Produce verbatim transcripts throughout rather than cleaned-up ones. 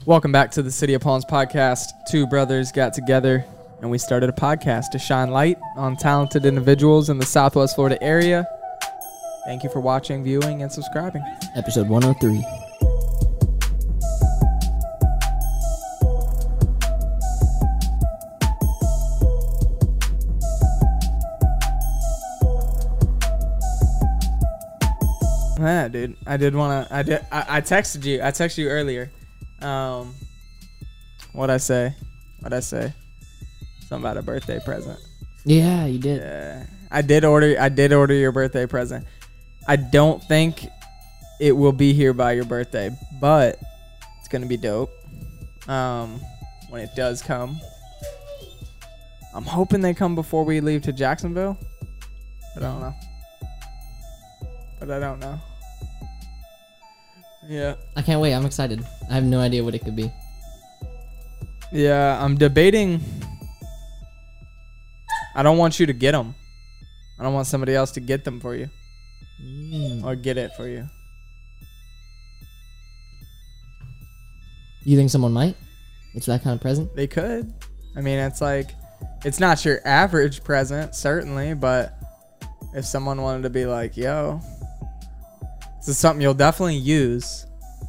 Welcome back to the City of Palms podcast. Two brothers got together and we started a podcast to shine light on talented individuals in the Southwest Florida area. Thank you for watching, viewing, and subscribing. Episode one oh three. Yeah, dude. I did want to. I did. I, I texted you. I texted you earlier. Um, what'd I say? What'd I say? Something about a birthday present. Yeah, you did. Yeah, I did order. I did order your birthday present. I don't think it will be here by your birthday, but it's gonna be dope. Um, when it does come, I'm hoping they come before we leave to Jacksonville. But I don't know. But I don't know. Yeah. I can't wait. I'm excited. I have no idea what it could be. Yeah, I'm debating. I don't want you to get them. I don't want somebody else to get them for you. Mm. Or get it for you. You think someone might? It's that kind of present? They could. I mean, it's like, it's not your average present, certainly, but if someone wanted to be like, yo, this is something you'll definitely use.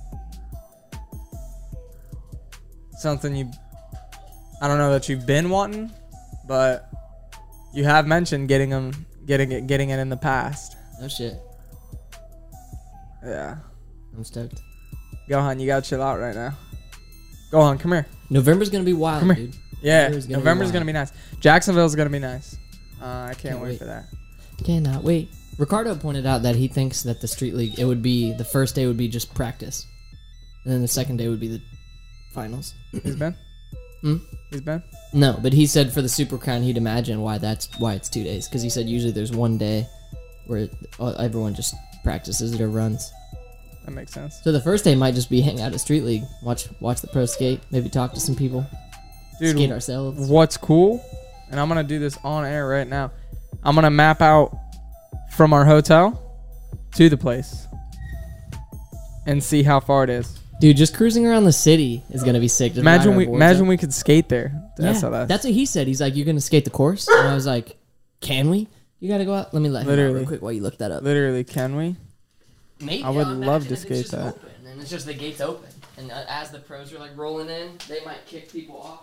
Something you, I don't know that you've been wanting, but you have mentioned getting them, getting it, getting it in the past. Oh shit. Yeah. I'm stoked. Gohan, you gotta chill out right now. Gohan, come here. November's gonna be wild, Come here. dude. Yeah, November's gonna November's be gonna be nice. Jacksonville's gonna be nice. Uh, I can't, Can't wait, wait. for that. Cannot wait. Ricardo pointed out that he thinks that the street league, it would be, the first day would be just practice. And then the second day would be the finals. He's been? Hmm? He's been? No, but he said for the Super Crown, he'd imagine why that's why it's two days. Because he said usually there's one day where uh, everyone just practices it or runs. That makes sense. So the first day might just be hang out at Street League, watch watch the pro skate, maybe talk to some people, Dude, skate ourselves. What's cool, and I'm going to do this on air right now, I'm going to map out from our hotel to the place and see how far it is. Dude, just cruising around the city is gonna be sick. Just Imagine riding we our boards imagine up. we could skate there. That's yeah, how that's. that's what he said. He's like, "You're gonna skate the course," and I was like, "Can we? You gotta go out. Let me let him out Literally. real quick while you look that up." Literally, can we? Maybe, I would I'll love imagine to if skate it's just that. Open, and it's just the gates open, and uh, as the pros are like rolling in, they might kick people off.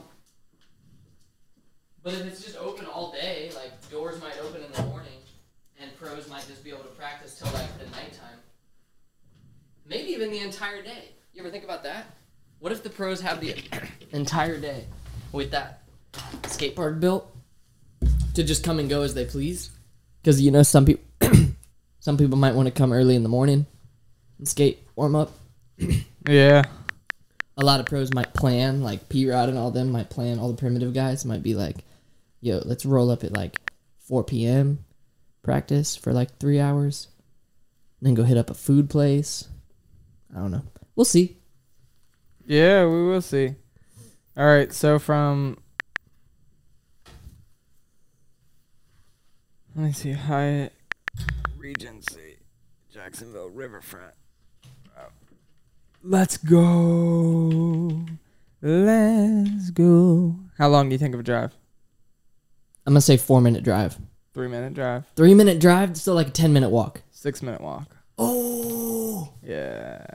But if it's just open all day, like doors might open in the morning, and pros might just be able to practice till like the nighttime. Maybe even the entire day. You ever think about that? What if the pros have the entire day with that skate park built to just come and go as they please? Because you know some people, some people might want to come early in the morning and skate, warm up. Yeah. A lot of pros might plan, like P-Rod and all them might plan. All the primitive guys might be like, "Yo, let's roll up at like four p.m. practice for like three hours, and then go hit up a food place." I don't know. We'll see. Yeah, we will see. All right, so from let me see, Hyatt, Regency, Jacksonville Riverfront. Wow. Let's go. Let's go. How long do you think of a drive? I'm gonna say four minute drive. Three minute drive. Three minute drive, still like a ten minute walk. Six minute walk. Oh, Yeah.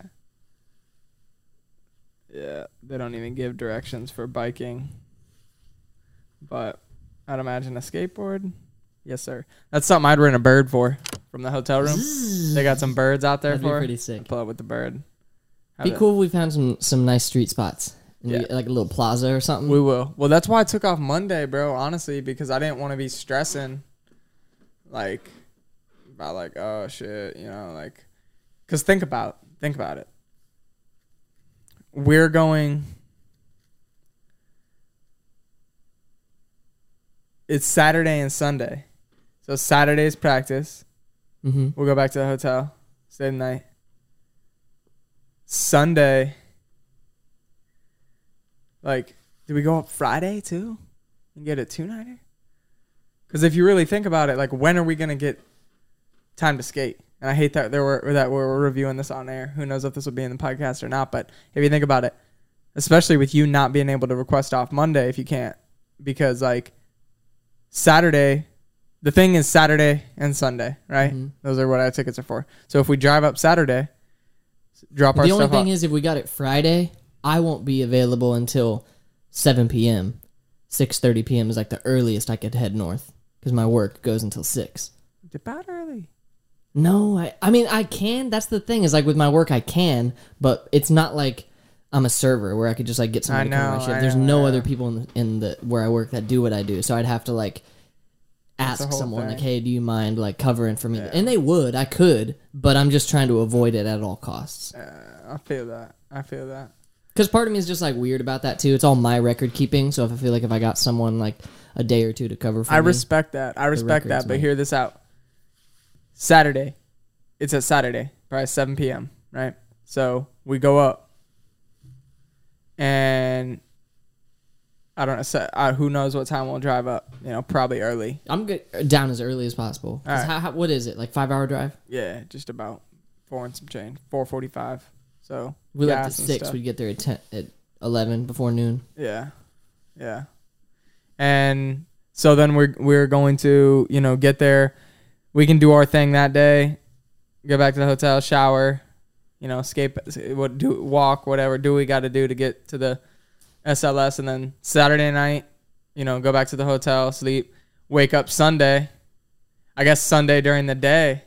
Yeah, they don't even give directions for biking. But I'd imagine a skateboard. Yes, sir. That's something I'd rent a bird for from the hotel room. They got some birds out there that'd be for. pretty sick. Pull up with the bird. Have Be it- cool if we found some some nice street spots, and Yeah. we, like a little plaza or something. We will. Well, that's why I took off Monday, bro, honestly, because I didn't want to be stressing, like, about, like, oh, shit, you know, like, because think about, think about it. We're going, it's Saturday and Sunday. So Saturday's practice. Mm-hmm. We'll go back to the hotel, stay the night. Sunday, like, do we go up Friday too and get a two-nighter? Because if you really think about it, like, when are we going to get time to skate? And I hate that there were that we're reviewing this on air. Who knows if this will be in the podcast or not? But if you think about it, especially with you not being able to request off Monday if you can't, because like Saturday, the thing is Saturday and Sunday, right? Mhm. Those are what our tickets are for. So if we drive up Saturday, drop our The only stuff thing off. is, if we got it Friday, I won't be available until seven p.m. six thirty p.m. is like the earliest I could head north because my work goes until six. Depart early. No, I I mean I can. That's the thing is like with my work I can, but it's not like I'm a server where I could just like get somebody I to cover know, my shift. I There's know, no I other know. people in the, in the where I work that do what I do, so I'd have to like That's the ask whole someone like, thing. hey, do you mind like covering for me? Yeah. And they would, I could, but I'm just trying to avoid it at all costs. Uh, I feel that. I feel that. Because part of me is just like weird about that too. It's all my record keeping, so if I feel like if I got someone like a day or two to cover for I me, respect that. I respect records that. But might- hear this out. Saturday. It's at Saturday, probably seven p.m., right? So we go up. And I don't know. So, uh, who knows what time we'll drive up? You know, probably early. I'm good down as early as possible. 'Cause All right. how, how, what is it? Like five hour drive? Yeah, just about four and some change. four forty-five. So We left at gas and six. stuff. We'd get there at ten, at eleven before noon. Yeah, yeah. And so then we're we're going to you know get there. We can do our thing that day. Go back to the hotel, shower, you know, escape, what do walk, whatever. Do what we got to do to get to the S L S, and then Saturday night, you know, go back to the hotel, sleep, wake up Sunday. I guess Sunday during the day.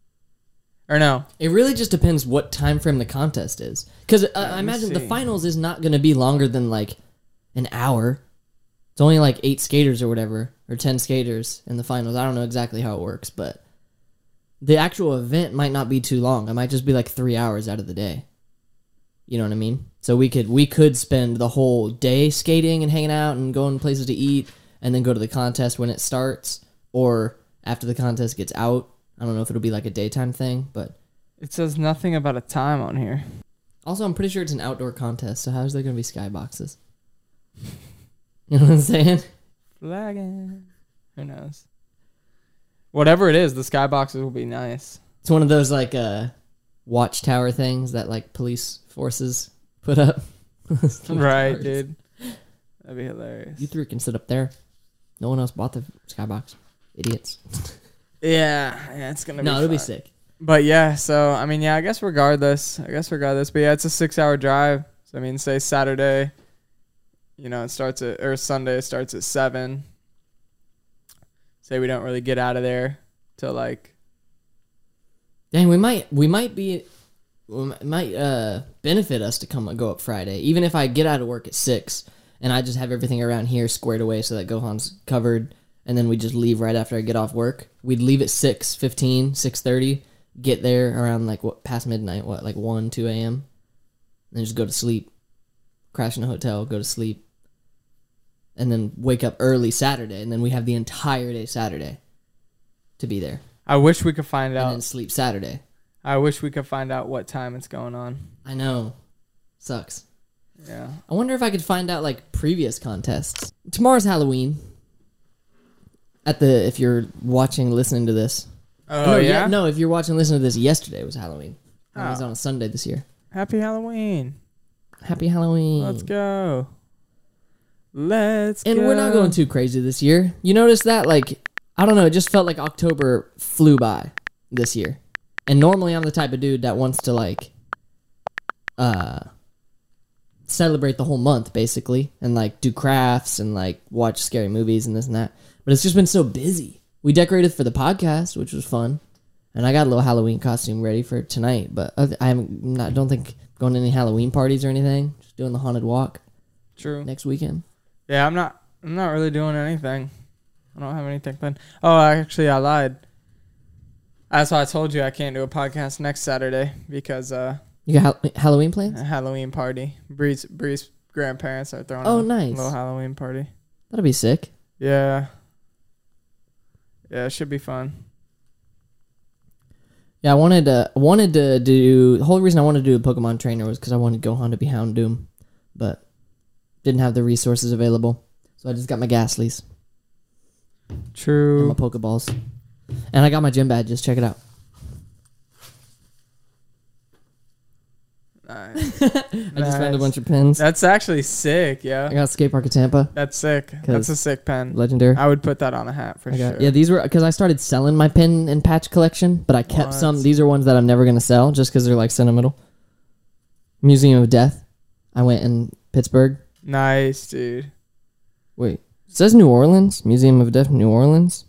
Or no, It really just depends what time frame the contest is. Because uh, I me imagine the see. finals is not going to be longer than like an hour. It's only like eight skaters or whatever, or ten skaters in the finals. I don't know exactly how it works, but the actual event might not be too long. It might just be like three hours out of the day. You know what I mean? So we could we could spend the whole day skating and hanging out and going places to eat, and then go to the contest when it starts, or after the contest gets out. I don't know if it'll be like a daytime thing, but it says nothing about a time on here. also I'm pretty sure it's an outdoor contest. So how's there gonna be skyboxes? You know what I'm saying? Flagging. Who knows? Whatever it is, the skyboxes will be nice. It's one of those like uh, watchtower things that like police forces put up. Right, Towers. dude. That'd be hilarious. You three can sit up there. No one else bought the skybox. Idiots. Yeah, yeah, it's gonna be No, it'll be fun. sick. But yeah, so I mean, yeah, I guess regardless, I guess regardless, but yeah, it's a six-hour drive. So I mean, say Saturday, you know, it starts at or Sunday it starts at seven. Say we don't really get out of there till like Dang, we might we might be it might uh benefit us to come go up Friday, even if I get out of work at six and I just have everything around here squared away so that Gohan's covered, and then we just leave right after I get off work. We'd leave at six fifteen, six thirty, get there around like what past midnight, what like one, two a.m. Then just go to sleep, crash in a hotel, go to sleep, and then wake up early Saturday, and then we have the entire day Saturday to be there, I wish we could find and then out. sleep Saturday. I wish we could find out what time it's going on. I know. Sucks. Yeah. I wonder if I could find out like previous contests. Tomorrow's Halloween. At the if you're watching, listening to this. Oh no, yeah? No, if you're watching, listening to this, yesterday was Halloween. It was Oh. on a Sunday this year. Happy Halloween. Happy Halloween. Let's go. Let's And go. we're not going too crazy this year. You notice that? Like, I don't know. It just felt like October flew by this year. And normally I'm the type of dude that wants to like, uh, celebrate the whole month basically, and like do crafts and like watch scary movies and this and that. But it's just been so busy. We decorated for the podcast, which was fun, and I got a little Halloween costume ready for tonight. But I am not. Don't think going to any Halloween parties or anything. Just doing the haunted walk True. next weekend. Yeah, I'm not. I'm not really doing anything. I don't have anything planned. Oh, actually, I lied. That's why I told you I can't do a podcast next Saturday because uh, You got Hall- Halloween plans? a Halloween party. Bree's Bree's grandparents are throwing Oh, a nice. little Halloween party. That'll be sick. Yeah. Yeah, it should be fun. Yeah, I wanted to wanted to do the whole reason I wanted to do a Pokemon trainer was because I wanted Gohan to be Houndoom, but didn't have the resources available, so I just got my Ghastlies and True. my Pokeballs, and I got my gym badges. Check it out. Nice. I just found a Nice. bunch of pins. That's actually sick, I yeah. got skate park of Tampa, That's sick. That's a sick pen. legendary. I would put that on a hat for I got, sure. Yeah, these were because I started selling my pin and patch collection, but I kept What? some. These are ones that I'm never gonna sell just because they're like sentimental. Museum of Death. I went in Pittsburgh. Nice, dude. Wait, it says New Orleans. Museum of Death, New Orleans.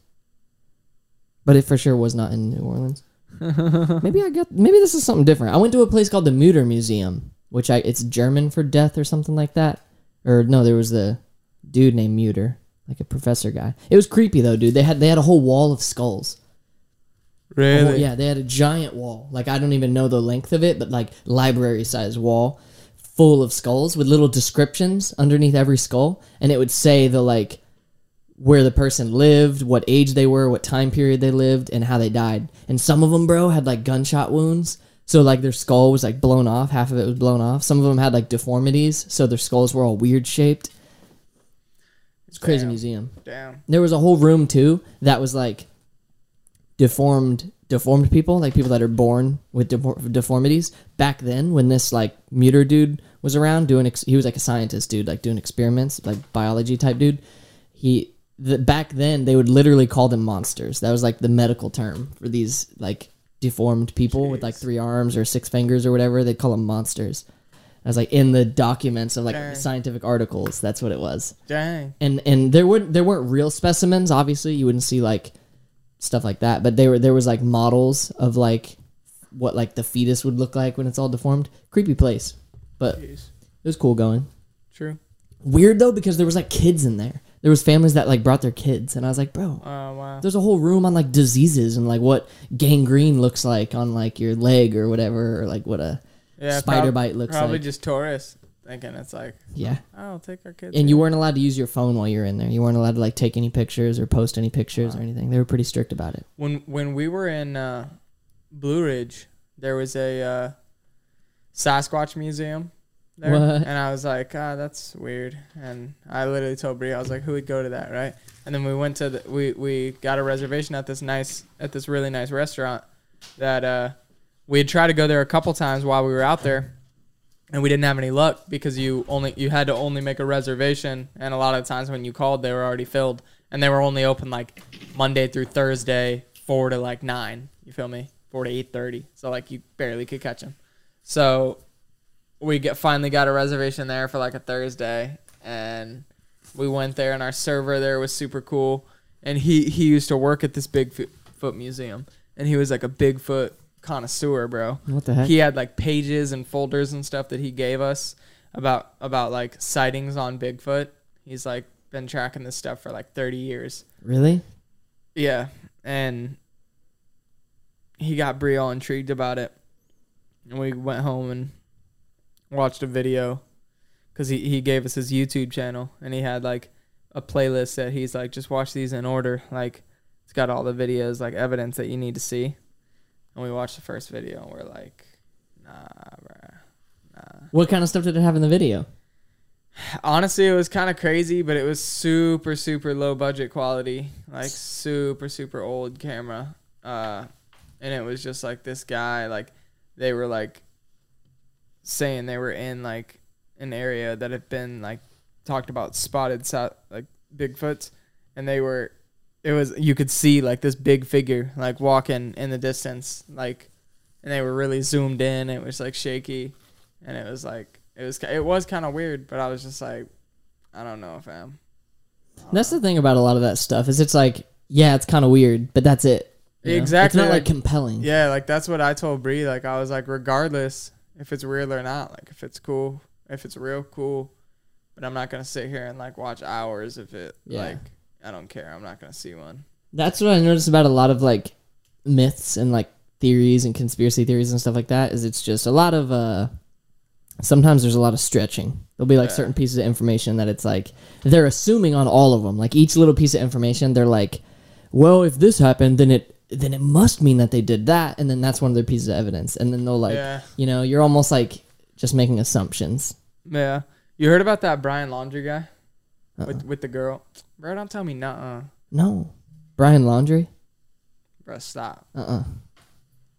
But it for sure was not in New Orleans. maybe I got. Maybe this is something different. I went to a place called the Mutter Museum, which I it's German for death or something like that. Or no, there was the dude named Mutter, like a professor guy. It was creepy though, dude. They had they had a whole wall of skulls. A Really? whole- yeah, they had a giant wall. Like I don't even know the length of it, but like library size wall full of skulls with little descriptions underneath every skull, and it would say the like where the person lived, what age they were, what time period they lived, and how they died. And some of them, bro, had like gunshot wounds. So like their skull was like blown off, half of it was blown off. Some of them had like deformities, so their skulls were all weird shaped. It's a crazy Damn. museum. Damn. There was a whole room too that was like deformed deformed people, like people that are born with defor- deformities. Back then when this like Mutter dude was around doing ex- he was like a scientist dude, like doing experiments, like biology type dude. He the, back then they would literally call them monsters. That was like the medical term for these like deformed people with like Jeez. three arms or six fingers or whatever. They'd call them monsters. I was like in the documents of like Dang. scientific articles. That's what it was. Dang. And and there weren't there weren't real specimens. Obviously, you wouldn't see like stuff like that. But they were there was like models of like what like the fetus would look like when it's all deformed. Creepy place, but it Jeez. was cool going. True. Weird though because there was like kids in there. There was families that like brought their kids, and I was like, bro, Oh, wow. there's a whole room on like diseases and like what gangrene looks like on like your leg or whatever, or like what a Yeah, spider prob- bite looks Probably like. just tourists thinking it's like, Yeah. oh, I'll take our kids. And you here. weren't allowed to use your phone while you were in there. You weren't allowed to like take any pictures or post any pictures or anything. They were pretty strict about it. when when we were in uh, Blue Ridge, there was a uh, Sasquatch museum there, What? and I was like, ah, that's weird. And I literally told Brie, I was like, who would go to that, right? And then we went to the, we we got a reservation at this nice at this really nice restaurant that uh, we had tried to go there a couple times while we were out there, and we didn't have any luck because you only you had to only make a reservation, and a lot of the times when you called, they were already filled, and they were only open like Monday through Thursday, four to like nine. You feel me? Four to eight thirty. So like you barely could catch them. So we get finally got a reservation there for like a Thursday, and we went there, and our server there was super cool, and he he used to work at this Bigfoot museum, and he was like a Bigfoot connoisseur, bro. What the heck? He had like pages and folders and stuff that he gave us about about like sightings on Bigfoot. He's like been tracking this stuff for like thirty years. Really? Yeah, and he got Brie all intrigued about it, and we went home and watched a video because he, he gave us his YouTube channel, and he had like a playlist that he's like, just watch these in order. Like it's got all the videos, like evidence that you need to see. And we watched the first video, and we're like, nah, bruh, nah. What kind of stuff did it have in the video? Honestly, it was kind of crazy, but it was super, super low budget quality, like super, super old camera. Uh, and it was just like this guy, like they were like saying they were in like an area that had been like talked about spotted so- like Bigfoots, and they were, it was, you could see like this big figure like walking in the distance, like, and they were really zoomed in. It was like shaky, and it was like, It was it was kind of weird, but I was just like, I don't know, fam. That's the thing about a lot of that stuff is it's like, yeah, it's kind of weird, but that's it. You know? Exactly, It's not like, like- compelling. Yeah, like that's what I told Bree. Like I was like, regardless if it's real or not, like if it's cool, if it's real, cool. But I'm not gonna sit here and like watch hours if it Yeah. like I don't care. I'm not gonna see one. That's what I noticed about a lot of like myths and like theories and conspiracy theories and stuff like that is it's just a lot of uh sometimes there's a lot of stretching. There'll be like Yeah. certain pieces of information that it's like they're assuming on all of them. Like each little piece of information, they're like, well, if this happened, then it then it must mean that they did that, and then that's one of their pieces of evidence. And then they'll like, Yeah. you know, you're almost like just making assumptions. Yeah, you heard about that Brian Laundry guy Uh-uh. with with the girl, bro? Don't tell me, nuh-uh. No, Brian Laundry. Bro, stop. Uh uh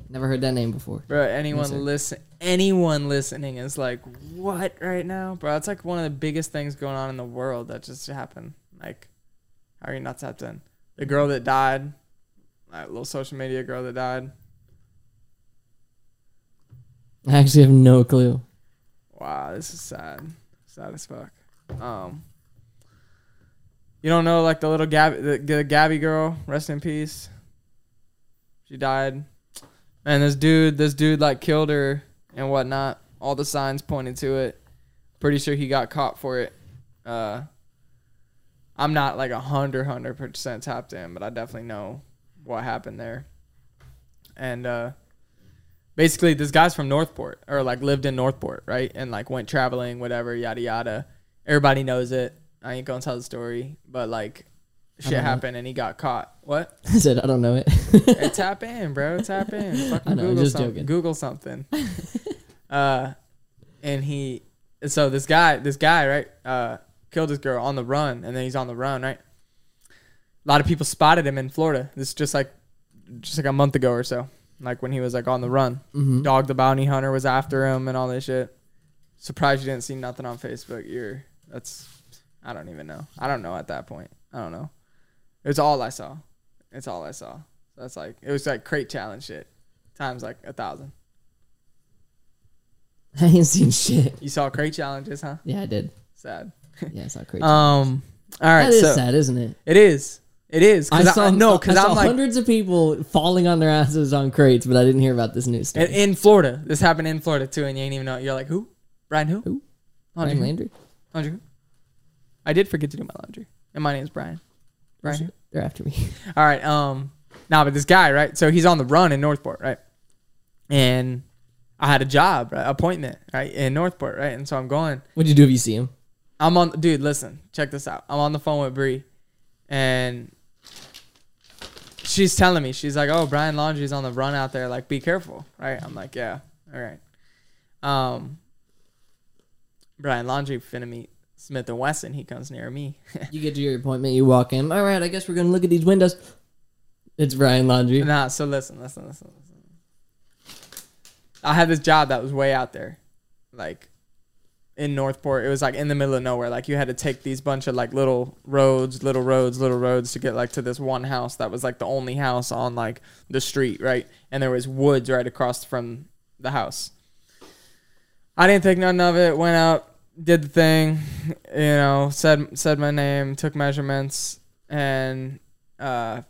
Never heard that name before. Bro, anyone Yes, sir. listen, anyone listening is like, what right now, bro? It's like one of the biggest things going on in the world that just happened. Like, how are you not tapped in? The girl that died, that little social media girl that died. I actually have no clue. Wow, this is sad, sad as fuck. Um, you don't know like the little Gabby, the, the Gabby girl, rest in peace. She died. And this dude, this dude like killed her and whatnot. All the signs pointed to it. Pretty sure he got caught for it. Uh, I'm not like a hundred, hundred percent tapped in, but I definitely know what happened there. And uh, basically, this guy's from Northport, or like lived in Northport, right? And like went traveling, whatever, yada yada. Everybody knows it. I ain't gonna tell the story, but like shit happened and he got caught. What? I said I don't know it. Hey, tap in, bro. Tap in. Fucking I know, I'm Google just something. joking. Google something. uh, and he, so this guy, this guy, right, uh, killed this girl on the run, and then he's on the run, right? A lot of people spotted him in Florida. This is just like, just like a month ago or so, like when he was like on the run. Mm-hmm. Dog the Bounty Hunter was after him and all this shit. Surprised you didn't see nothing on Facebook. You're, that's, I don't even know. I don't know at that point. I don't know. It's all I saw. It's all I saw. So that's like, it was like crate challenge shit times like a thousand. I ain't seen shit. You saw crate challenges, huh? Yeah, I did. Sad. Yeah, I saw crazy. Um. All right. that is so sad, isn't it? it is. It is. I Cause saw I, no, because I saw I'm like hundreds of people falling on their asses on crates, but I didn't hear about this news story. in, in Florida. This happened in Florida too, and you ain't even know. You're like, who? Brian who? Who? Laundry. Brian Landry. Laundry who? I did forget to do my laundry, and my name is Brian. Brian who? They're after me. All right. Um. Nah, but this guy, right? So he's on the run in Northport, right? And I had a job, right? Appointment, right, in Northport, right? And so I'm going. What'd you do if you see him? I'm on, dude. Listen, check this out. I'm on the phone with Bree, and she's telling me, she's like, "Oh, Brian Laundrie's on the run out there. Like, be careful." Right? I'm like, "Yeah, all right." Um, Brian Laundrie finna meet Smith and Wesson. He comes near me. You get to your appointment, you walk in. All right, I guess we're gonna look at these windows. It's Brian Laundrie. Nah. So listen, listen, listen, listen. I had this job that was way out there, like in Northport. It was like in the middle of nowhere. Like you had to take these bunch of like little roads, little roads, little roads to get like to this one house that was like the only house on like the street, right? And there was woods right across from the house. I didn't think none of it. Went out, did the thing, you know, said said my name, took measurements, and uh,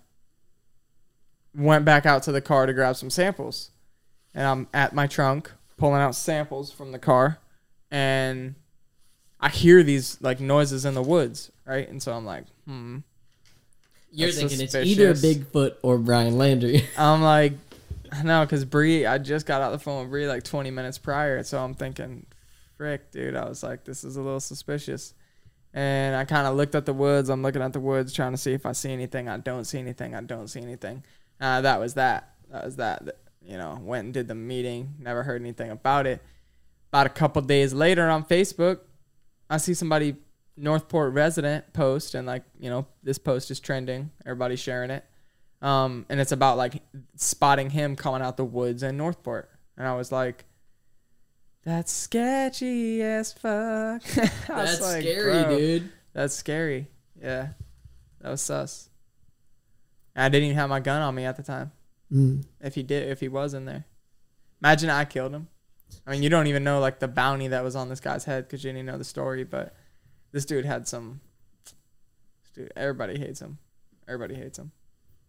went back out to the car to grab some samples. And I'm at my trunk pulling out samples from the car, and I hear these like noises in the woods, right? And so I'm like, hmm. You're That's thinking suspicious. it's either Bigfoot or Brian Landry. I'm like, no, because Bree, I just got out the phone with Bree like twenty minutes prior, so I'm thinking, frick, dude. I was like, this is a little suspicious. And I kind of looked at the woods. I'm looking at the woods, trying to see if I see anything. I don't see anything. I don't see anything. Uh, that was that. That was that. You know, went and did the meeting. Never heard anything about it. About a couple days later on Facebook, I see somebody, Northport resident, post, and like, you know, this post is trending. Everybody's sharing it. Um, and it's about like spotting him coming out the woods in Northport. And I was like, that's sketchy as fuck. That's like, scary, bro, dude. That's scary. Yeah. That was sus. And I didn't even have my gun on me at the time. Mm. If he did, if he was in there. Imagine I killed him. I mean, you don't even know like the bounty that was on this guy's head because you didn't know the story, but this dude had some. Dude, everybody hates him. Everybody hates him.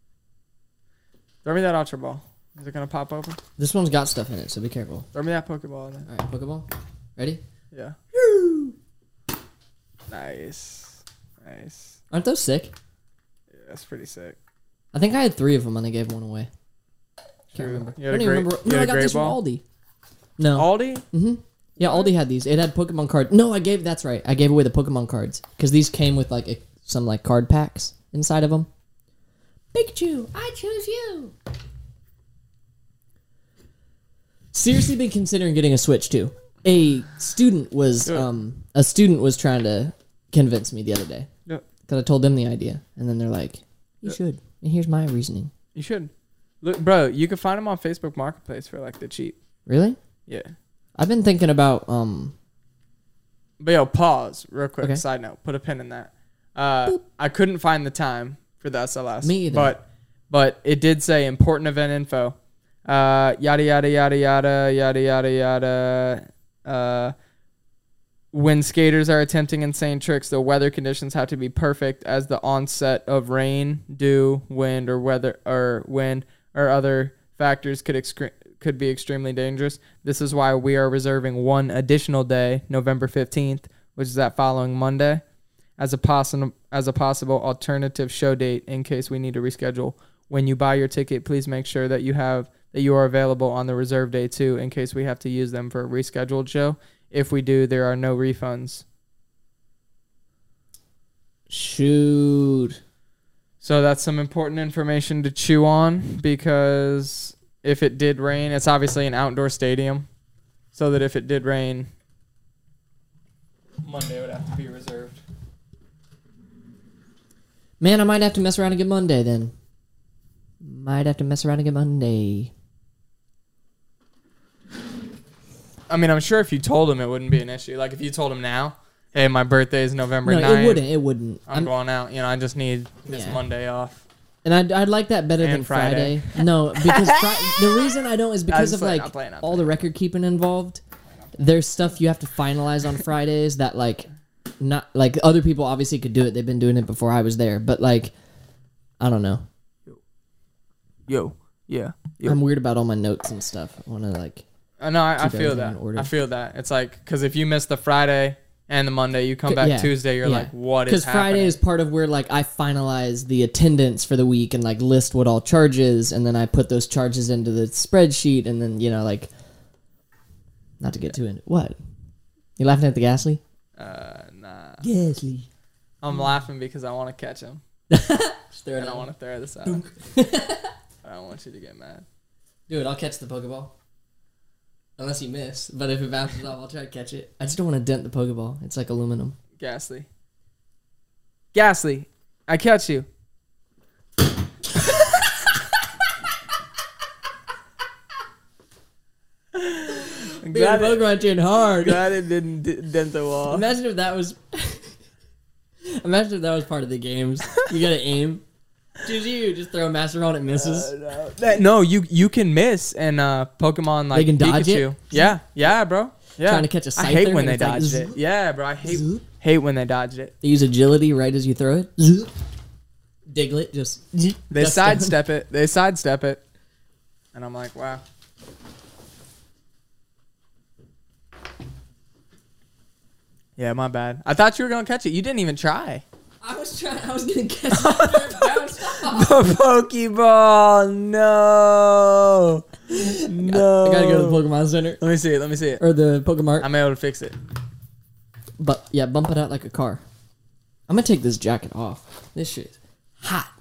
Throw me that ultra ball. Is it gonna pop open? This one's got stuff in it, so be careful. Throw me that Pokeball in there. All right, Pokeball. Ready? Yeah. Nice. Nice. Aren't those sick? Yeah, that's pretty sick. I think I had three of them and I gave one away. Can't True. remember. You had I a don't even great- remember. you No, had I a got great this ball? from Aldi. No. Aldi? Mm-hmm. Yeah, Aldi had these. It had Pokemon cards. No, I gave. That's right. I gave away the Pokemon cards because these came with like a, some like card packs inside of them. Pikachu, I choose you. Seriously, been considering getting a Switch too. A student was Do it. um a student was trying to convince me the other day Yeah. because I told them the idea, and then they're like, "You Yeah. should." And here's my reasoning. You should. Look, bro, you can find them on Facebook Marketplace for like the cheap. Really? Yeah. I've been thinking about um. But yo, pause real quick. Okay. Side note, put a pin in that. Uh, I couldn't find the time for the S L S. Me either. But but it did say important event info. Uh, yada yada yada yada yada yada yada. Uh, when skaters are attempting insane tricks, the weather conditions have to be perfect, as the onset of rain, dew, wind, or weather or wind or other factors could excre- could be extremely dangerous. This is why we are reserving one additional day, November fifteenth, which is that following Monday, as a possible as a possible alternative show date in case we need to reschedule. When you buy your ticket, please make sure that you have that you are available on the reserve day too, in case we have to use them for a rescheduled show. If we do, there are no refunds. Shoot. So that's some important information to chew on, because if it did rain, it's obviously an outdoor stadium, so that if it did rain, Monday would have to be reserved. Man, I might have to mess around and get Monday then. Might have to mess around and get Monday. I mean, I'm sure if you told him, it wouldn't be an issue. Like, if you told him now, hey, my birthday is November No, ninth. it wouldn't. It wouldn't. I'm, I'm- going out. You know, I just need this Yeah. Monday off. And I'd, I'd like that better And than Friday. Friday. No, because fri- the reason I don't is because just of playing, like I'm playing, I'm all the record keeping involved. There's stuff you have to finalize on Fridays that like not like other people obviously could do it. They've been doing it before I was there, but like I don't know. Yo, yeah. Yo. I'm weird about all my notes and stuff. I want to like Uh, no, I, I keep feel everything that. in order. I feel that. It's like, because if you miss the Friday and the Monday, you come back yeah, Tuesday, you're yeah. like, what is Because happening? Friday is part of where like I finalize the attendance for the week and like list what all charges, and then I put those charges into the spreadsheet, and then you know like not to get too into what you laughing at the Gasly? Uh, nah. Gasly. I'm laughing because I want to catch him. Just throw it And I on. want to throw this out. I don't want you to get mad. Dude, I'll catch the Pokeball. Unless you miss. But if it bounces off, I'll try to catch it. I just don't want to dent the Pokeball. It's like aluminum. Ghastly. Ghastly, I catch you. I'm Dude, glad, it, Pokemon turned hard. glad it didn't d- dent the wall. Imagine if that was... Imagine if that was part of the games. You gotta aim. Choose you. Just throw a master on it, misses. Uh, no. That- no, you you can miss, and uh, Pokemon like They can dodge Pikachu. it? Yeah, yeah, bro. Yeah. Trying to catch a I hate Scyther when and they it's like dodged zzz, it. Yeah, bro. I hate zzz. hate when they dodged it. They use agility right as you throw it. Zoop. Diglett just... They ducks down. sidestep it. They sidestep it, and I'm like, wow. Yeah, my bad. I thought you were gonna catch it. You didn't even try. I was trying... I was gonna catch it. It bounced off. The Pokeball, no, no. I gotta go to the Pokemon Center. Let me see it. Let me see it. Or the Pokemart. I'm able to fix it. But yeah, bump it out like a car. I'm gonna take this jacket off. This shit's hot.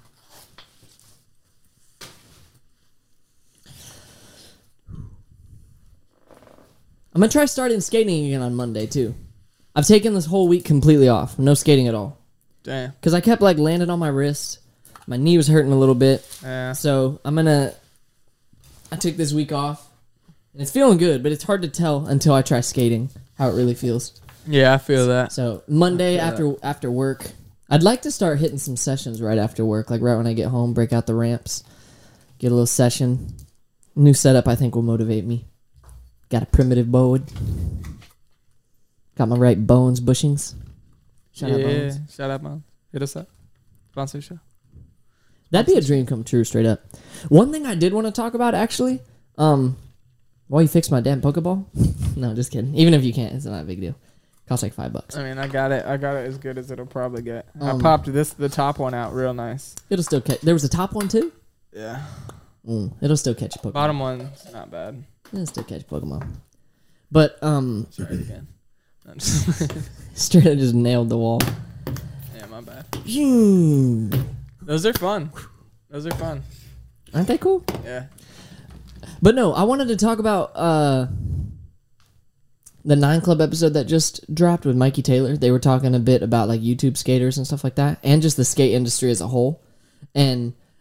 I'm gonna try starting skating again on Monday too. I've taken this whole week completely off. No skating at all. Damn. Cause I kept like landing on my wrist. My knee was hurting a little bit. Yeah. So I'm gonna I took this week off. And it's feeling good, but it's hard to tell until I try skating how it really feels. Yeah, I feel that. So Monday I feel after after work, I'd like to start hitting some sessions right after work, like right when I get home, break out the ramps, get a little session. New setup I think will motivate me. Got a primitive board. Got my right bones bushings. Shout out yeah, bones. shout out Bones. Hit us up. Sponsor show. That'd be a dream come true, straight up. One thing I did want to talk about actually, um, while you fix my damn Pokeball. No, just kidding. Even if you can't, it's not a big deal. Costs like five bucks. I mean, I got it. I got it as good as it'll probably get. Um, I popped this the top one out real nice. It'll still catch. There was a top one too. Yeah. Mm, it'll still catch a Pokemon. Bottom one's not bad. It'll still catch Pokemon. But um, Try it again. No, I'm just- straight up just nailed the wall. yeah, my bad. Hmm. Those are fun. Those are fun. Aren't they cool? Yeah. But no, I wanted to talk about uh, the Nine Club episode that just dropped with Mikey Taylor. They were talking a bit about like YouTube skaters and stuff like that, and just the skate industry as a whole. And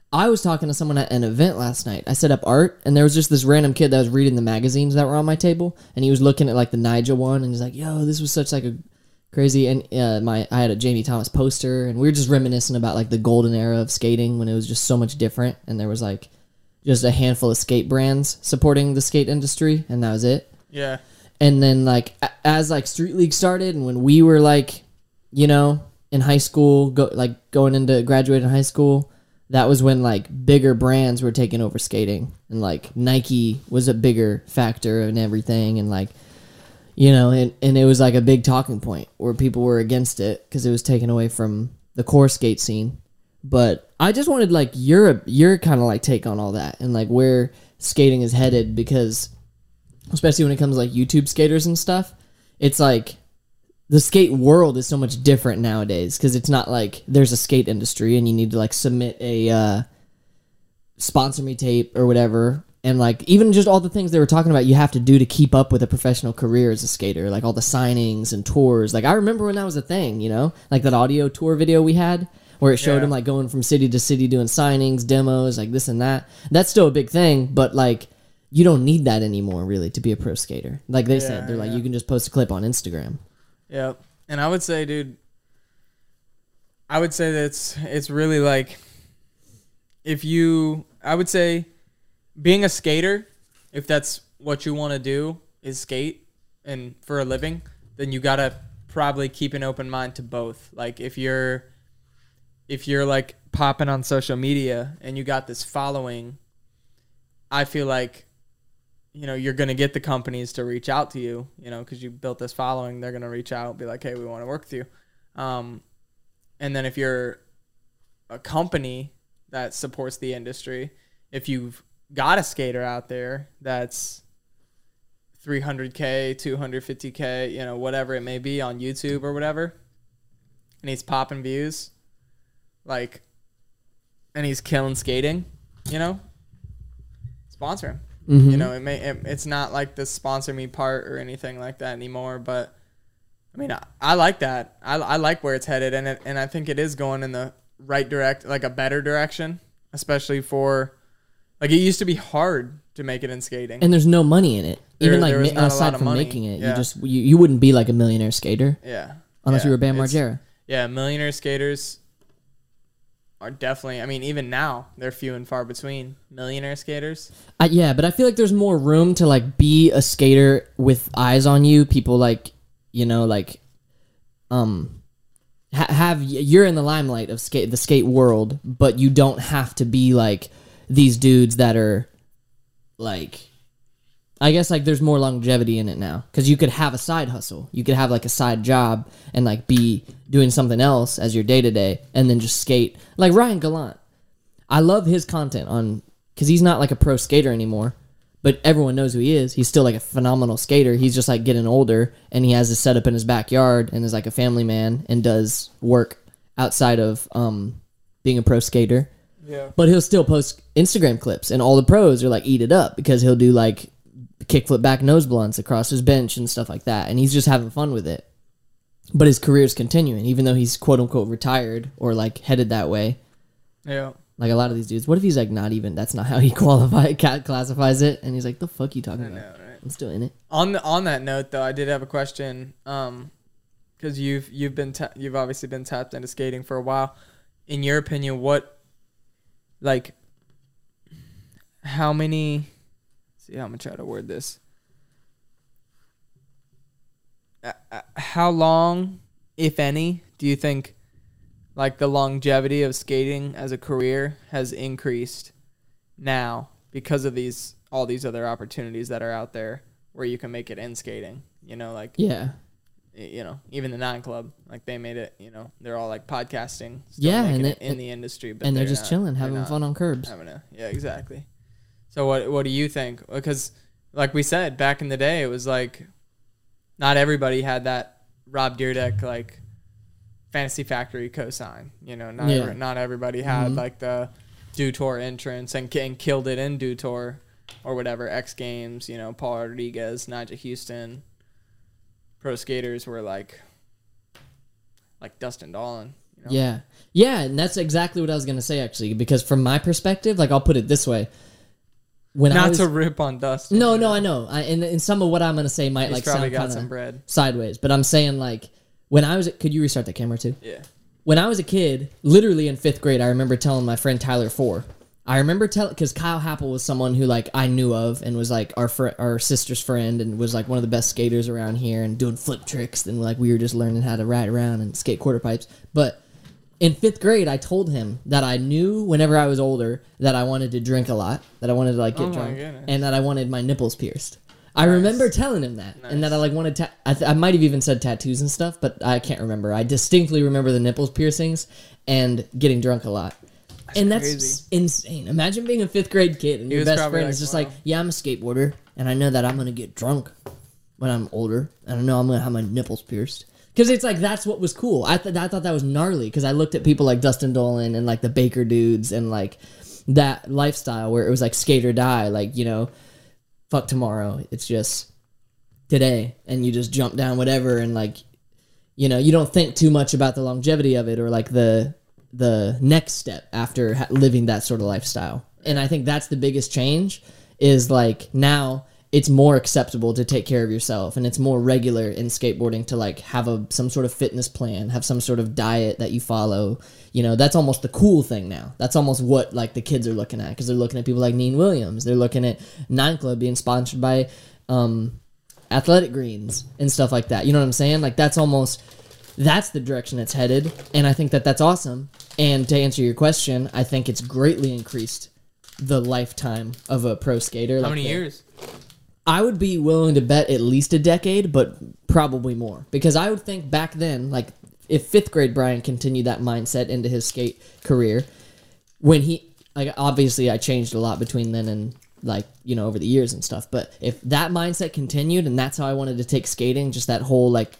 I was talking to someone at an event last night. I set up art, and there was just this random kid that was reading the magazines that were on my table, and he was looking at like the Nigel one, and he's like, "Yo, this was such like a crazy." And uh, my I had a Jamie Thomas poster, and we were just reminiscing about like the golden era of skating when it was just so much different, and there was like just a handful of skate brands supporting the skate industry, and that was it. Yeah. And then like a- as like Street League started, and when we were like, you know, in high school, go like going into graduating high school. That was when like bigger brands were taking over skating, and like Nike was a bigger factor and everything, and like, you know, and, and it was like a big talking point where people were against it because it was taken away from the core skate scene. But I just wanted like your your kind of like take on all that and like where skating is headed, because especially when it comes to like YouTube skaters and stuff, it's like the skate world is so much different nowadays because it's not like there's a skate industry and you need to like submit a uh, sponsor me tape or whatever. And like even just all the things they were talking about you have to do to keep up with a professional career as a skater, like all the signings and tours. Like I remember when that was a thing, you know, like that audio tour video we had where it showed Yeah. him like going from city to city doing signings, demos, like this and that. That's still a big thing, but like you don't need that anymore really to be a pro skater. Like they Yeah, said, they're like, yeah. you can just post a clip on Instagram. Yeah, and I would say, dude, I would say that it's it's really like if you, I would say, being a skater, if that's what you want to do is skate and for a living, then you gotta probably keep an open mind to both. Like if you're if you're like popping on social media and you got this following, I feel like, you know, you're going to get the companies to reach out to you, you know, because you built this following. They're going to reach out and be like, hey, we want to work with you. Um, and then if you're a company that supports the industry, if you've got a skater out there that's three hundred K, two hundred fifty K, you know, whatever it may be on YouTube or whatever, and he's popping views, like, and he's killing skating, you know, sponsor him. Mm-hmm. You know, it may it, it's not like the sponsor me part or anything like that anymore. But I mean, I, I like that. I, I like where it's headed, and it and I think it is going in the right direct, like a better direction, especially for like it used to be hard to make it in skating. And there's no money in it. There- Even like there was ma- not a lot aside of from money. making it, Yeah. you just you, you wouldn't be like a millionaire skater yeah, unless yeah. you were Bam It's- Margera. Yeah, millionaire skaters are definitely. I mean, even now they're few and far between. Millionaire skaters. I, yeah, but I feel like there's more room to like be a skater with eyes on you. People like, you know, like, um, ha- have you're in the limelight of skate the skate world, but you don't have to be like these dudes that are like. I guess like there's more longevity in it now because you could have a side hustle. You could have like a side job and like be doing something else as your day to day and then just skate. Like Ryan Gallant. I love his content on because he's not like a pro skater anymore, but everyone knows who he is. He's still like a phenomenal skater. He's just like getting older and he has his setup in his backyard and is like a family man and does work outside of um, being a pro skater. Yeah. But he'll still post Instagram clips and all the pros are like eat it up because he'll do like kickflip back nose blunts across his bench and stuff like that. And he's just having fun with it. But his career's continuing, even though he's quote unquote retired or like headed that way. Yeah. Like a lot of these dudes. What if he's like not even, that's not how he qualify, cat classifies it. And he's like, the fuck you talking I about? know, right? I'm still in it. On the, on that note, though, I did have a question. Um, because you've you've been ta- you've obviously been tapped into skating for a while. In your opinion, what, like, how many? See how I'm gonna try to word this. Uh, uh, how long, if any, do you think, like the longevity of skating as a career has increased now because of these all these other opportunities that are out there where you can make it in skating? You know, like Yeah. you know, even the Nine Club, like they made it. You know, they're all like podcasting, still Yeah, making and it they- in the industry, but And they're, just not- chilling, they're having not fun on curbs. having a yeah, exactly. So what what do you think? Because like we said back in the day, it was like not everybody had that Rob Dyrdek like Fantasy Factory cosign. You know, not Yeah. every, not everybody had Mhm. like the Dew Tour entrance and, and killed it in Dew Tour or whatever. X Games, you know, Paul Rodriguez, Nigel Houston. Pro skaters were like like Dustin Dolan. You know? Yeah. Yeah, and that's exactly what I was going to say, actually, because from my perspective, like, I'll put it this way. When Not I was, to rip on Dustin. No, no, I know. I, and, and some of what I'm going to say might, He's like, probably sound got kind some of bread. sideways, but I'm saying, like, when I was... Could you restart the camera, too? Yeah. When I was a kid, literally in fifth grade, I remember telling my friend Tyler Four. I remember telling... Because Kyle Happel was someone who, like, I knew of and was, like, our fr- our sister's friend and was, like, one of the best skaters around here and doing flip tricks. And, like, we were just learning how to ride around and skate quarter pipes. But... in fifth grade, I told him that I knew whenever I was older that I wanted to drink a lot, that I wanted to like get Oh my drunk, goodness. and that I wanted my nipples pierced. I remember telling him that, and that I like wanted. Ta- I, th- I might have even said tattoos and stuff, but I can't remember. I distinctly remember the nipples piercings and getting drunk a lot. and that's crazy. insane. Imagine being a fifth grade kid and He your was best probably friend like, is just wow. like, yeah, I'm a skateboarder, and I know that I'm gonna get drunk when I'm older, and I know I'm gonna have my nipples pierced. Because it's like, that's what was cool. I, th- I thought that was gnarly, because I looked at people like Dustin Dolan and like the Baker dudes and like that lifestyle where it was like skate or die, like, you know, fuck tomorrow. It's just today, and you just jump down whatever, and like, you know, you don't think too much about the longevity of it or like the the next step after ha- living that sort of lifestyle. And I think that's the biggest change, is like now it's more acceptable to take care of yourself, and it's more regular in skateboarding to like have a some sort of fitness plan, have some sort of diet that you follow. You know, that's almost the cool thing now. That's almost what like the kids are looking at, because they're looking at people like Neen Williams. They're looking at Nine Club being sponsored by um, Athletic Greens and stuff like that. You know what I'm saying? Like that's almost that's the direction it's headed, and I think that that's awesome. And to answer your question, I think it's greatly increased the lifetime of a pro skater. How like many the- years? I would be willing to bet at least a decade, but probably more. Because I would think back then, like, if fifth grade Brian continued that mindset into his skate career, when he, like, obviously I changed a lot between then and, like, you know, over the years and stuff. But if that mindset continued, and that's how I wanted to take skating, just that whole, like,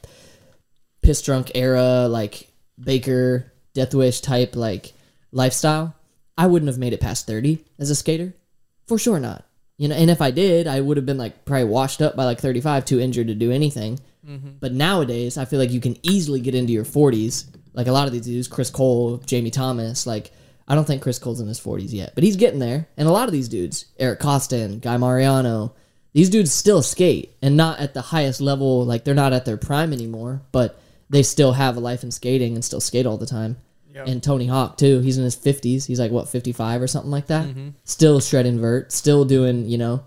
piss drunk era, like, Baker, Death Wish type, like, lifestyle, I wouldn't have made it past thirty as a skater. For sure not. You know, and if I did, I would have been like probably washed up by like thirty-five, too injured to do anything. Mm-hmm. But nowadays, I feel like you can easily get into your forties. Like a lot of these dudes, Chris Cole, Jamie Thomas. Like I don't think Chris Cole's in his forties yet, but he's getting there. And a lot of these dudes, Eric Costin, Guy Mariano, these dudes still skate, and not at the highest level. Like they're not at their prime anymore, but they still have a life in skating and still skate all the time. Yep. And Tony Hawk too. He's in his fifties. He's like what, fifty-five or something like that. Mm-hmm. Still shredding vert. Still doing, you know,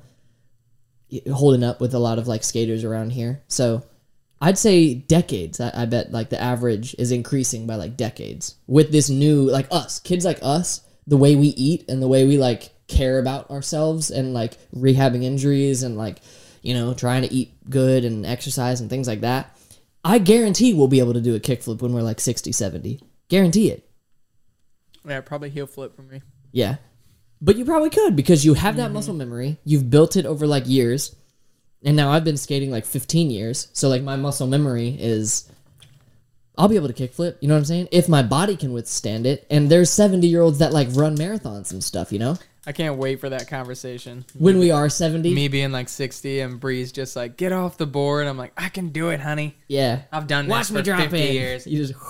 holding up with a lot of like skaters around here. So I'd say decades. I, I bet like the average is increasing by like decades with this new like us kids like us. The way we eat and the way we like care about ourselves and like rehabbing injuries and like, you know, trying to eat good and exercise and things like that. I guarantee we'll be able to do a kickflip when we're like sixty, seventy. Guarantee it. Yeah, probably heel flip for me. Yeah. But you probably could, because you have that mm-hmm. muscle memory. You've built it over like years. And now I've been skating like fifteen years. So like my muscle memory is, I'll be able to kickflip. You know what I'm saying? If my body can withstand it. And there's seventy year olds that like run marathons and stuff, you know? I can't wait for that conversation. When we are seventy. Me being like sixty and Bree's just like, get off the board. I'm like, I can do it, honey. Yeah. I've done Watch this me for drop fifty in. years. You just...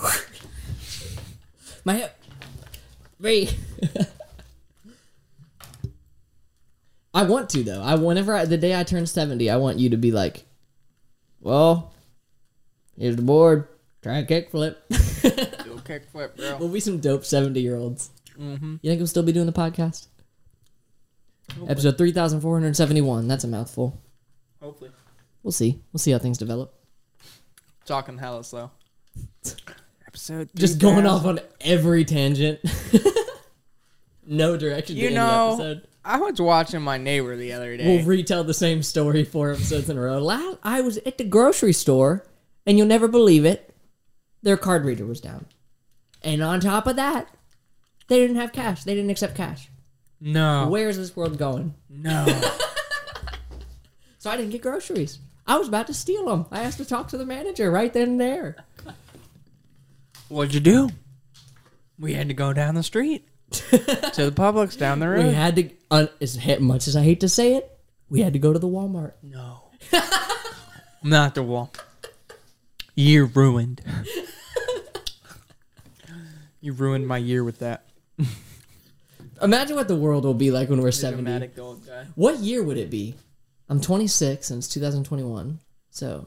My hip. Bree. I want to, though. I Whenever I, the day I turn seventy, I want you to be like, well, here's the board. Try a kickflip. Do a kickflip, bro. We'll be some dope seventy-year-olds. Mm-hmm. You think we'll still be doing the podcast? Hopefully. Episode three thousand four hundred seventy-one. That's a mouthful. Hopefully. We'll see. We'll see how things develop. Talking hella slow. Episode Just going off on every tangent. No direction You to know, any episode. I was watching my neighbor the other day. We'll retell the same story four episodes in a row. Last, I was at the grocery store, and you'll never believe it, their card reader was down. And on top of that, they didn't have cash. They didn't accept cash. No. Where's this world going? No. So I didn't get groceries. I was about to steal them. I asked to talk to the manager right then and there. What'd you do? We had to go down the street to the Publix down the road. We had to, uh, as much as I hate to say it, we had to go to the Walmart. No. Not the wall. Year ruined. You ruined my year with that. Imagine what the world will be like when we're seventy. Dramatic old guy. What year would it be? I'm twenty-six and it's two thousand twenty-one. So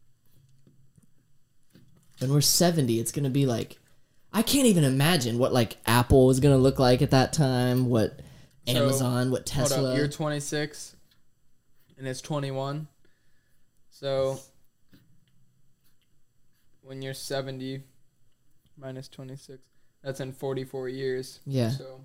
when we're seventy, it's going to be like, I can't even imagine what like Apple is going to look like at that time, what So, Amazon, what Hold Tesla. up, you're twenty-six and it's twenty-one. So when you're seventy minus twenty-six, that's in forty-four years. Yeah. So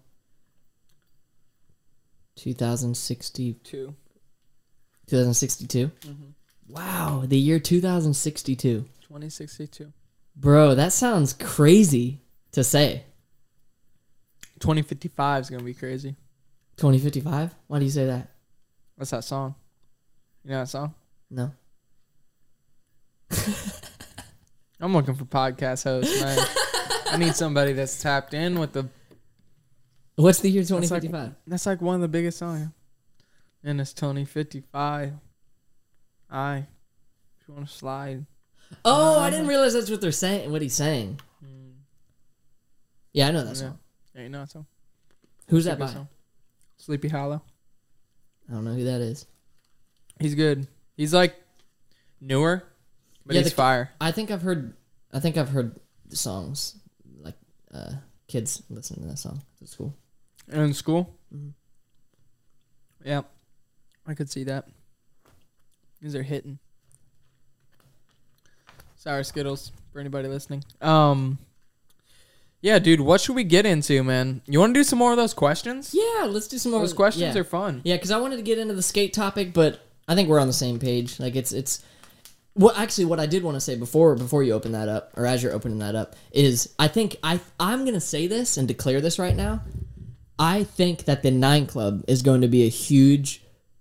two thousand sixty-two. two. two thousand sixty-two? Mm-hmm. Wow, the year two thousand sixty-two. twenty sixty-two. Bro, that sounds crazy to say. twenty fifty-five is going to be crazy. twenty fifty-five? Why do you say that? What's that song? You know that song? No. I'm looking for podcast hosts, man. I need somebody that's tapped in with the... What's the year twenty That's like- fifty-five? That's like one of the biggest songs. And it's twenty fifty-five. I. If you want to slide. Oh, I didn't realize that's what they're saying. What he's saying. Yeah, I know that Yeah. song. Yeah, you know that song? Who's It's a that good by? song. Sleepy Hollow. I don't know who that is. He's good. He's like newer, but Yeah, he's the- fire. I think I've heard. I think I've heard the songs. Like uh, kids listen to that song at school. In school? Mhm. Yeah. I could see that. These are hitting. Sour Skittles for anybody listening. Um, yeah, dude, what should we get into, man? You want to do some more of those questions? Yeah, let's do some more. Those questions yeah. are fun. Yeah, because I wanted to get into the skate topic, but I think we're on the same page. Like it's it's. Well, actually, what I did want to say before before you open that up, or as you're opening that up, is I think I I'm gonna say this and declare this right now. I think that the Nine Club is going to be a huge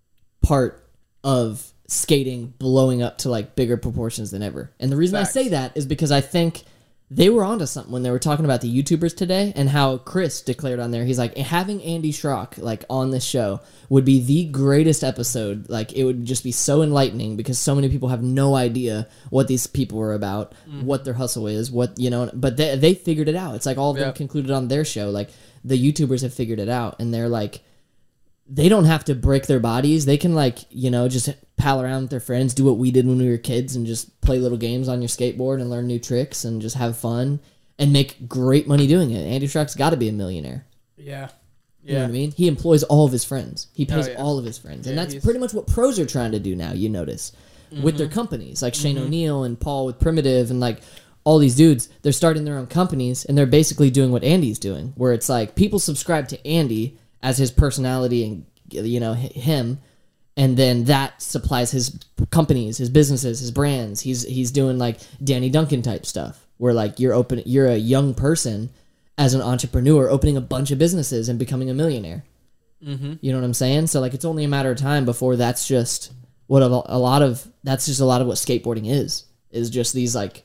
part of skating blowing up to like bigger proportions than ever. And the reason Facts. I say that is because I think they were onto something when they were talking about the YouTubers today and how Chris declared on there. He's like, having Andy Schrock like on this show would be the greatest episode. Like it would just be so enlightening because so many people have no idea what these people are about, what their hustle is, what you know. But they they figured it out. It's like all of them Yep. concluded on their show. Like the YouTubers have figured it out, and they're like, they don't have to break their bodies. They can like, you know, just pal around with their friends, do what we did when we were kids and just play little games on your skateboard and learn new tricks and just have fun and make great money doing it. Andy Schrock's got to be a millionaire. Yeah. You know what I mean? He employs all of his friends. He pays Oh, yeah. all of his friends. And Yeah, that's he's- pretty much what pros are trying to do now, you notice. With their companies, like Shane O'Neill and Paul with Primitive and like all these dudes, they're starting their own companies and they're basically doing what Andy's doing, where it's like people subscribe to Andy as his personality and, you know, h- him, and then that supplies his companies, his businesses, his brands. He's he's doing like Danny Duncan type stuff, where like you're open, you're a young person as an entrepreneur opening a bunch of businesses and becoming a millionaire. Mm-hmm. You know what I'm saying? So like it's only a matter of time before that's just what a, a lot of that's just a lot of what skateboarding is is just these like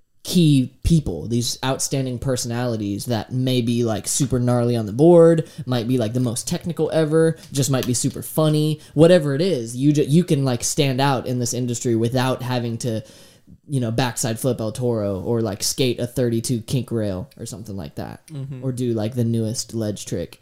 key people, these outstanding personalities that may be like super gnarly on the board, might be like the most technical ever, just might be super funny, whatever it is. You ju- you can like stand out in this industry without having to, you know, backside flip El Toro or like skate a thirty-two kink rail or something like that, Mm-hmm. or do like the newest ledge trick.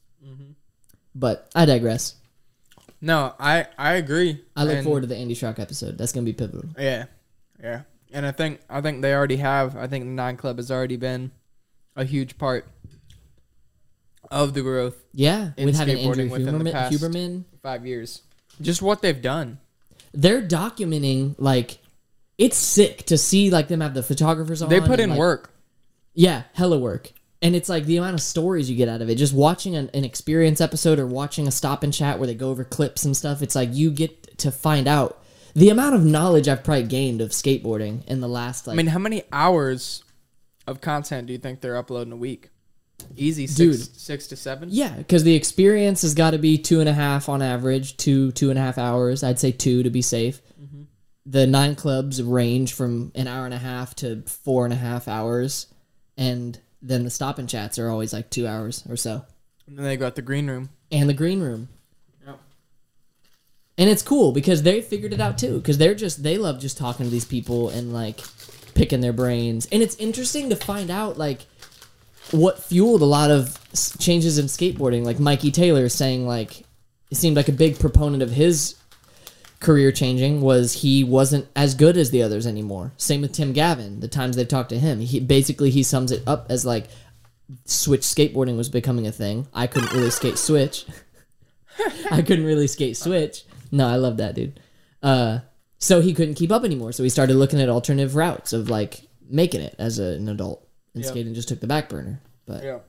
But I digress. No, I, I agree. I look And- forward to the Andy Schrock episode. That's gonna be pivotal. Yeah, yeah, and I think I think they already have. I think the Nine Club has already been a huge part of the growth. Yeah, In with having skateboarding Andrew within the Huberman, past- Huberman, Five years, just what they've done. they're documenting like it's sick to see like them have the photographers on. They put and, in like, work. Yeah, hella work. And it's like the amount of stories you get out of it. Just watching an, an experience episode or watching a stop and chat where they go over clips and stuff, it's like you get to find out the amount of knowledge I've probably gained of skateboarding in the last like I mean, how many hours of content do you think they're uploading a week? Easy, six, Dude. six to seven. yeah, because the experience has got to be two and a half on average, two, two and a half hours. I'd say two to be safe. Mm-hmm. The nine clubs range from an hour and a half to four and a half hours. And then the stop and chats are always like two hours or so. And then they got the green room. And the green room. Yep. And it's cool because they figured it out too. Because they're just, they love just talking to these people and like picking their brains. And it's interesting to find out like what fueled a lot of s- changes in skateboarding. Like Mikey Taylor saying, like, it seemed like a big proponent of his career changing was he wasn't as good as the others anymore. Same with Tim Gavin. The times they've talked to him, he basically he sums it up as like switch skateboarding was becoming a thing. I couldn't really skate switch. I couldn't really skate switch. No, I love that dude. Uh, so he couldn't keep up anymore. So he started looking at alternative routes of like making it as a, an adult, and Yep. skating just took the back burner. But Yeah.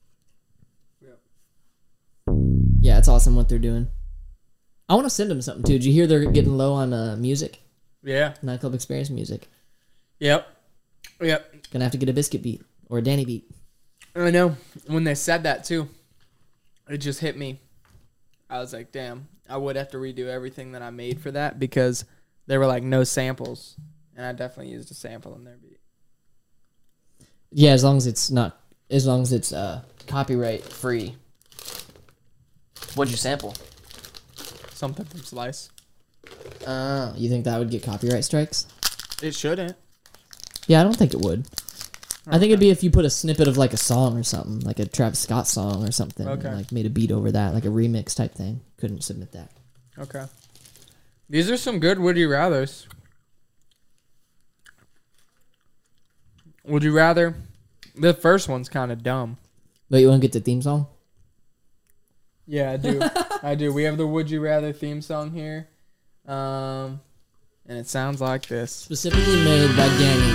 yeah, it's awesome what they're doing. I want to send them something too. Did you hear they're getting low on uh, music? Yeah. Nightclub experience music. Yep. Yep. Gonna have to get a biscuit beat or a Danny beat. I know. When they said that too, it just hit me. I was like, damn, I would have to redo everything that I made for that because there were like no samples. And I definitely used a sample in their beat. Yeah, as long as it's not, as long as it's uh, copyright free. What'd you sample? Something from Slice. Uh, you think that would get copyright strikes? It shouldn't. Yeah, I don't think it would. I think it'd be if you put a snippet of like a song or something, like a Travis Scott song or something, Okay. and like made a beat over that, like a remix type thing. Couldn't submit that. Okay. These are some good Would You Rathers. Would you rather? The first one's kind of dumb. But you want to get the theme song? Yeah, I do. I do. We have the Would You Rather theme song here. Um, and it sounds like this. Specifically made by Danny.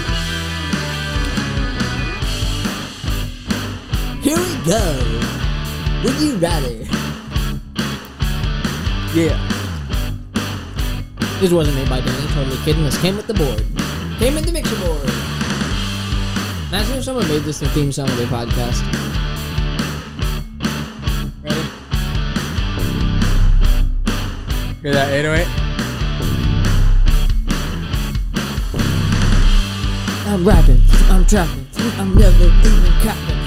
Here we go. Would you rather? Yeah. This wasn't made by Danny. Totally kidding. This came with the board. Came with the mixer board. Imagine if someone made this the theme song of their podcast. Ready? Hear that eight oh eight? I'm rapping. I'm trapping. I'm never even capping.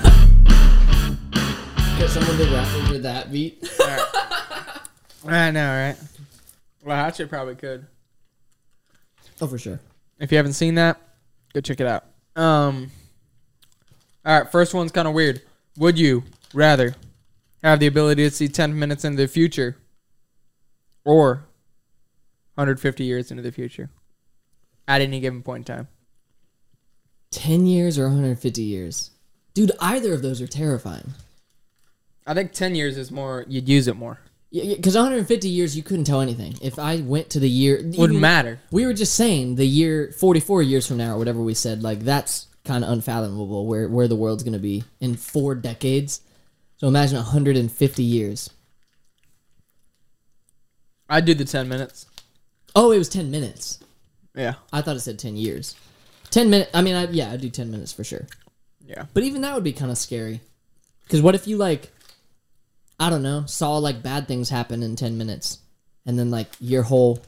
Get someone to rap over that beat. I know, right? Well, I actually probably could. Oh, for sure. If you haven't seen that, go check it out. Um. All right, first one's kind of weird. Would you rather have the ability to see ten minutes into the future or one hundred fifty years into the future at any given point in time? ten years or one hundred fifty years? Dude, either of those are terrifying. I think ten years is more, you'd use it more. Yeah, because one hundred fifty years, you couldn't tell anything. If I went to the year... Wouldn't even- matter. We were just saying the year forty-four years from now or whatever we said, like that's kind of unfathomable where, where the world's going to be in four decades. So imagine one hundred fifty years. I'd do the ten minutes. Oh, it was ten minutes. Yeah. I thought it said ten years. ten minutes. I mean, I, yeah, I'd do ten minutes for sure. Yeah. But even that would be kind of scary. Because what if you, like, I don't know, saw, like, bad things happen in ten minutes. And then, like, your whole...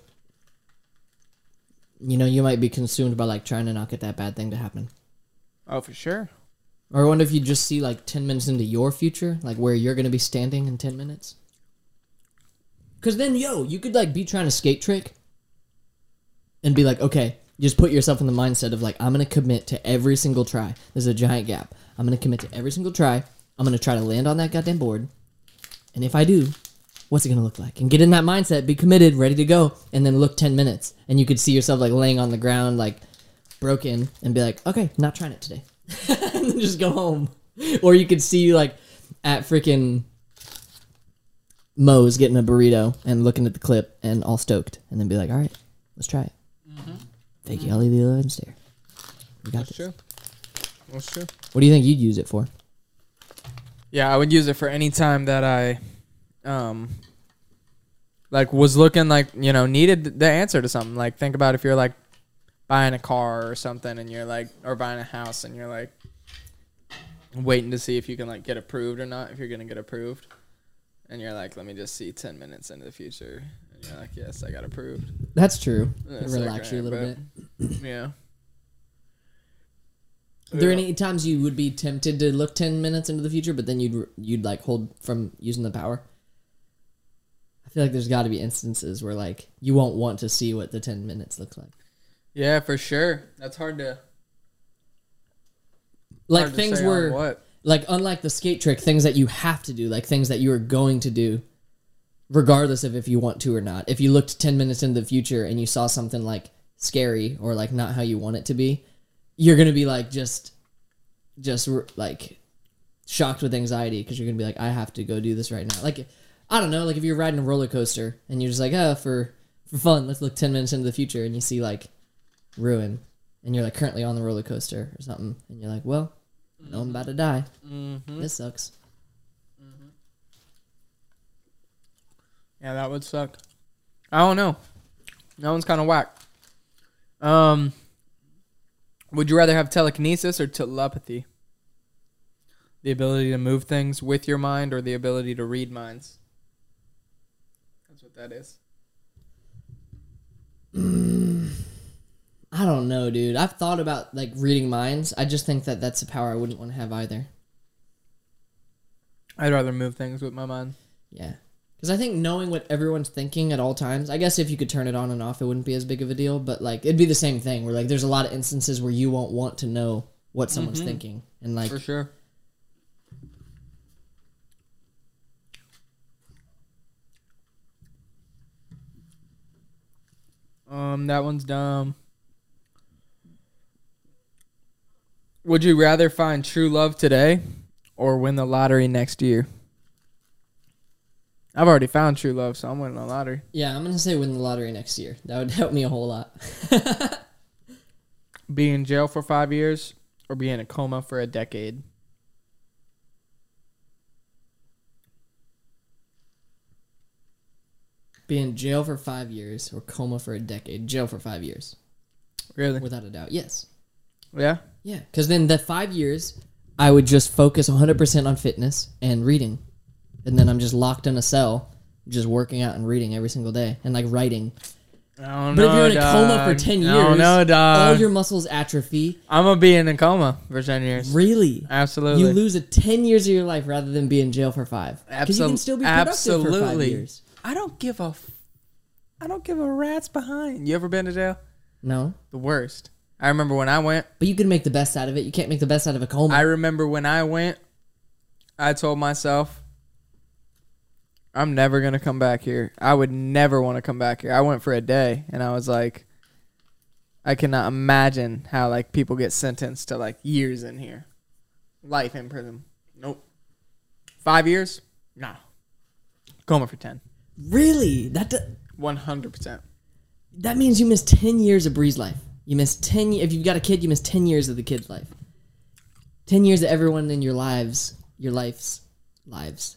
You know, you might be consumed by, like, trying to not get that bad thing to happen. Oh, for sure. Or I wonder if you just see, like, ten minutes into your future. Like, where you're going to be standing in ten minutes. Because then, yo, you could, like, be trying to skate trick. And be like, okay, just put yourself in the mindset of, like, I'm going to commit to every single try. There's a giant gap. I'm going to commit to every single try. I'm going to try to land on that goddamn board. And if I do, what's it going to look like? And get in that mindset, be committed, ready to go, and then look ten minutes. And you could see yourself, like, laying on the ground, like, broken, and be like, okay, not trying it today. And then just go home. Or you could see you, like, at freaking Moe's getting a burrito and looking at the clip and all stoked. And then be like, all right, let's try it. Mm-hmm. Fake Ellie the eleven stare. We got That's this. true. That's true. What do you think you'd use it for? Yeah, I would use it for any time that I, um, like was looking like, you know, needed the answer to something. Like think about if you're like buying a car or something and you're like, or buying a house and you're like waiting to see if you can like get approved or not, if you're going to get approved. And you're like, let me just see ten minutes into the future. And you're like, yes, I got approved. That's true. And It it's relax like, you a little alright, bit. but- Yeah. Are there Yeah. any times you would be tempted to look ten minutes into the future, but then you'd you'd like hold from using the power? I feel like there's got to be instances where like you won't want to see what the ten minutes looks like. Yeah, for sure. That's hard to. Like Hard to things say on were what. like unlike the skate trick, things that you have to do, like things that you are going to do, regardless of if you want to or not. If you looked ten minutes into the future and you saw something like scary or like not how you want it to be, you're gonna be like just, just like shocked with anxiety because you're gonna be like, I have to go do this right now. Like, I don't know, like if you're riding a roller coaster and you're just like, oh, for for fun, let's look ten minutes into the future, and you see like ruin, and you're like currently on the roller coaster or something, and you're like, well, I know I'm about to die. Mm-hmm. This sucks. Mm-hmm. Yeah, that would suck. I don't know. That one's kind of whack. Um, would you rather have telekinesis or telepathy? The ability to move things with your mind or the ability to read minds? That's what that is. I don't know, dude. I've thought about like reading minds. I just think that that's a power I wouldn't want to have either. I'd rather move things with my mind. Yeah. Because I think knowing what everyone's thinking at all times, I guess if you could turn it on and off, it wouldn't be as big of a deal. But like, it'd be the same thing where like there's a lot of instances where you won't want to know what someone's Mm-hmm. thinking. And like, For sure. Um, that one's dumb. Would you rather find true love today or win the lottery next year? I've already found true love, so I'm winning the lottery. yeah, I'm going to say win the lottery next year. That would help me a whole lot. Be in jail for five years or be in a coma for a decade? Be in jail for five years or coma for a decade. Jail for five years. Really? Without a doubt. Yes. Yeah? Yeah. Because then the five years, I would just focus one hundred percent on fitness and reading. And then I'm just locked in a cell, just working out and reading every single day. And like writing. I don't But know, if you're in a dog. coma for ten years, I don't know, dog. all your muscles atrophy. I'm going to be in a coma for ten years. Really? Absolutely. You lose a ten years of your life rather than be in jail for five. Because you Absol- can still be productive for five absolutely. years. I don't give a... F- I don't give a rat's behind. You ever been to jail? No. The worst. I remember when I went. But you can make the best out of it. You can't make the best out of a coma. I remember when I went, I told myself, I'm never going to come back here. I would never want to come back here. I went for a day, and I was like, I cannot imagine how, like, people get sentenced to, like, years in here. Life in prison. Nope. Five years? Nah. Coma for ten. Really? That do- one hundred percent. that means you missed ten years of Bree's life. You missed ten ye- if you've got a kid, you missed ten years of the kid's life. ten years of everyone in your lives, your life's lives.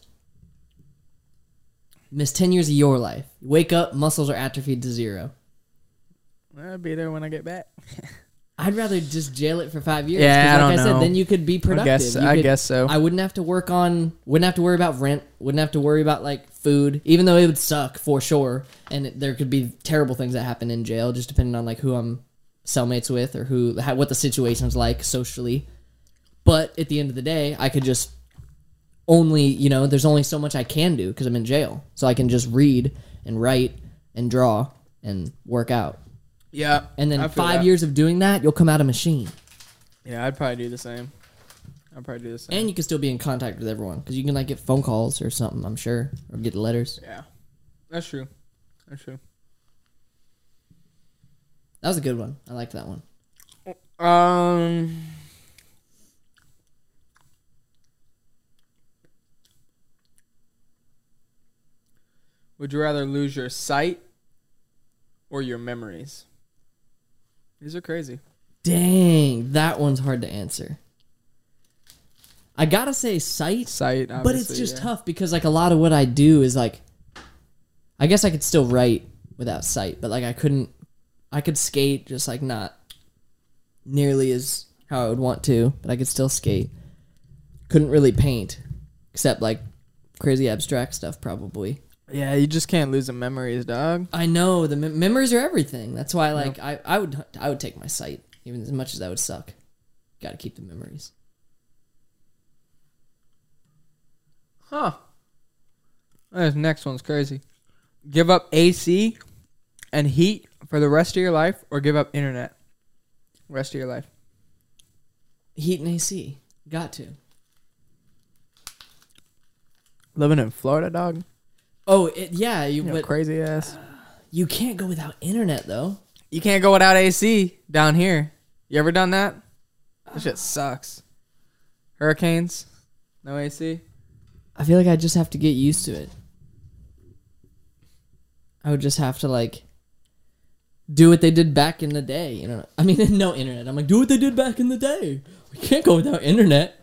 Miss ten years of your life. You wake up, muscles are atrophied to zero. I'll be there when I get back. I'd rather just jail it for five years. Yeah, 'cause I like don't I said, know. then you could be productive. I guess, You I could- guess so. I wouldn't have to work on, wouldn't have to worry about rent, wouldn't have to worry about like food, even though it would suck for sure. And it, there could be terrible things that happen in jail, just depending on like who I'm cellmates with or who, how, what the situation's like socially. But at the end of the day, I could just only, you know, there's only so much I can do because I'm in jail. So I can just read and write and draw and work out. Yeah. And then I feel five that. years of doing that, you'll come out a machine. Yeah, I'd probably do the same. I'd probably do the same. And you can still be in contact with everyone because you can like get phone calls or something, I'm sure, or get letters. Yeah. That's true. That's true. That was a good one. I liked that one. Um... Would you rather lose your sight or your memories? These are crazy. Dang, that one's hard to answer. I gotta say sight, Sight, but it's obviously, just yeah. tough because like a lot of what I do is like, I guess I could still write without sight, but like I couldn't, I could skate just like not nearly as how I would want to, but I could still skate. Couldn't really paint, except like crazy abstract stuff probably. Yeah, you just can't lose the memories, dog. I know the mem- memories are everything. That's why, like, I, I would I would take my sight, even as much as that would suck. Got to keep the memories. Huh. This next one's crazy. Give up A C and heat for the rest of your life, or give up internet rest of your life. Heat and A C. Got to. Living in Florida, dog. Oh, it, yeah. You, You know, but crazy ass. you can't go without internet, though. You can't go without A C down here. You ever done that? That shit sucks. Hurricanes, no A C. I feel like I just have to get used to it. I would just have to, like, do what they did back in the day, you know? I mean, no internet. I'm like, do what they did back in the day. We can't go without internet.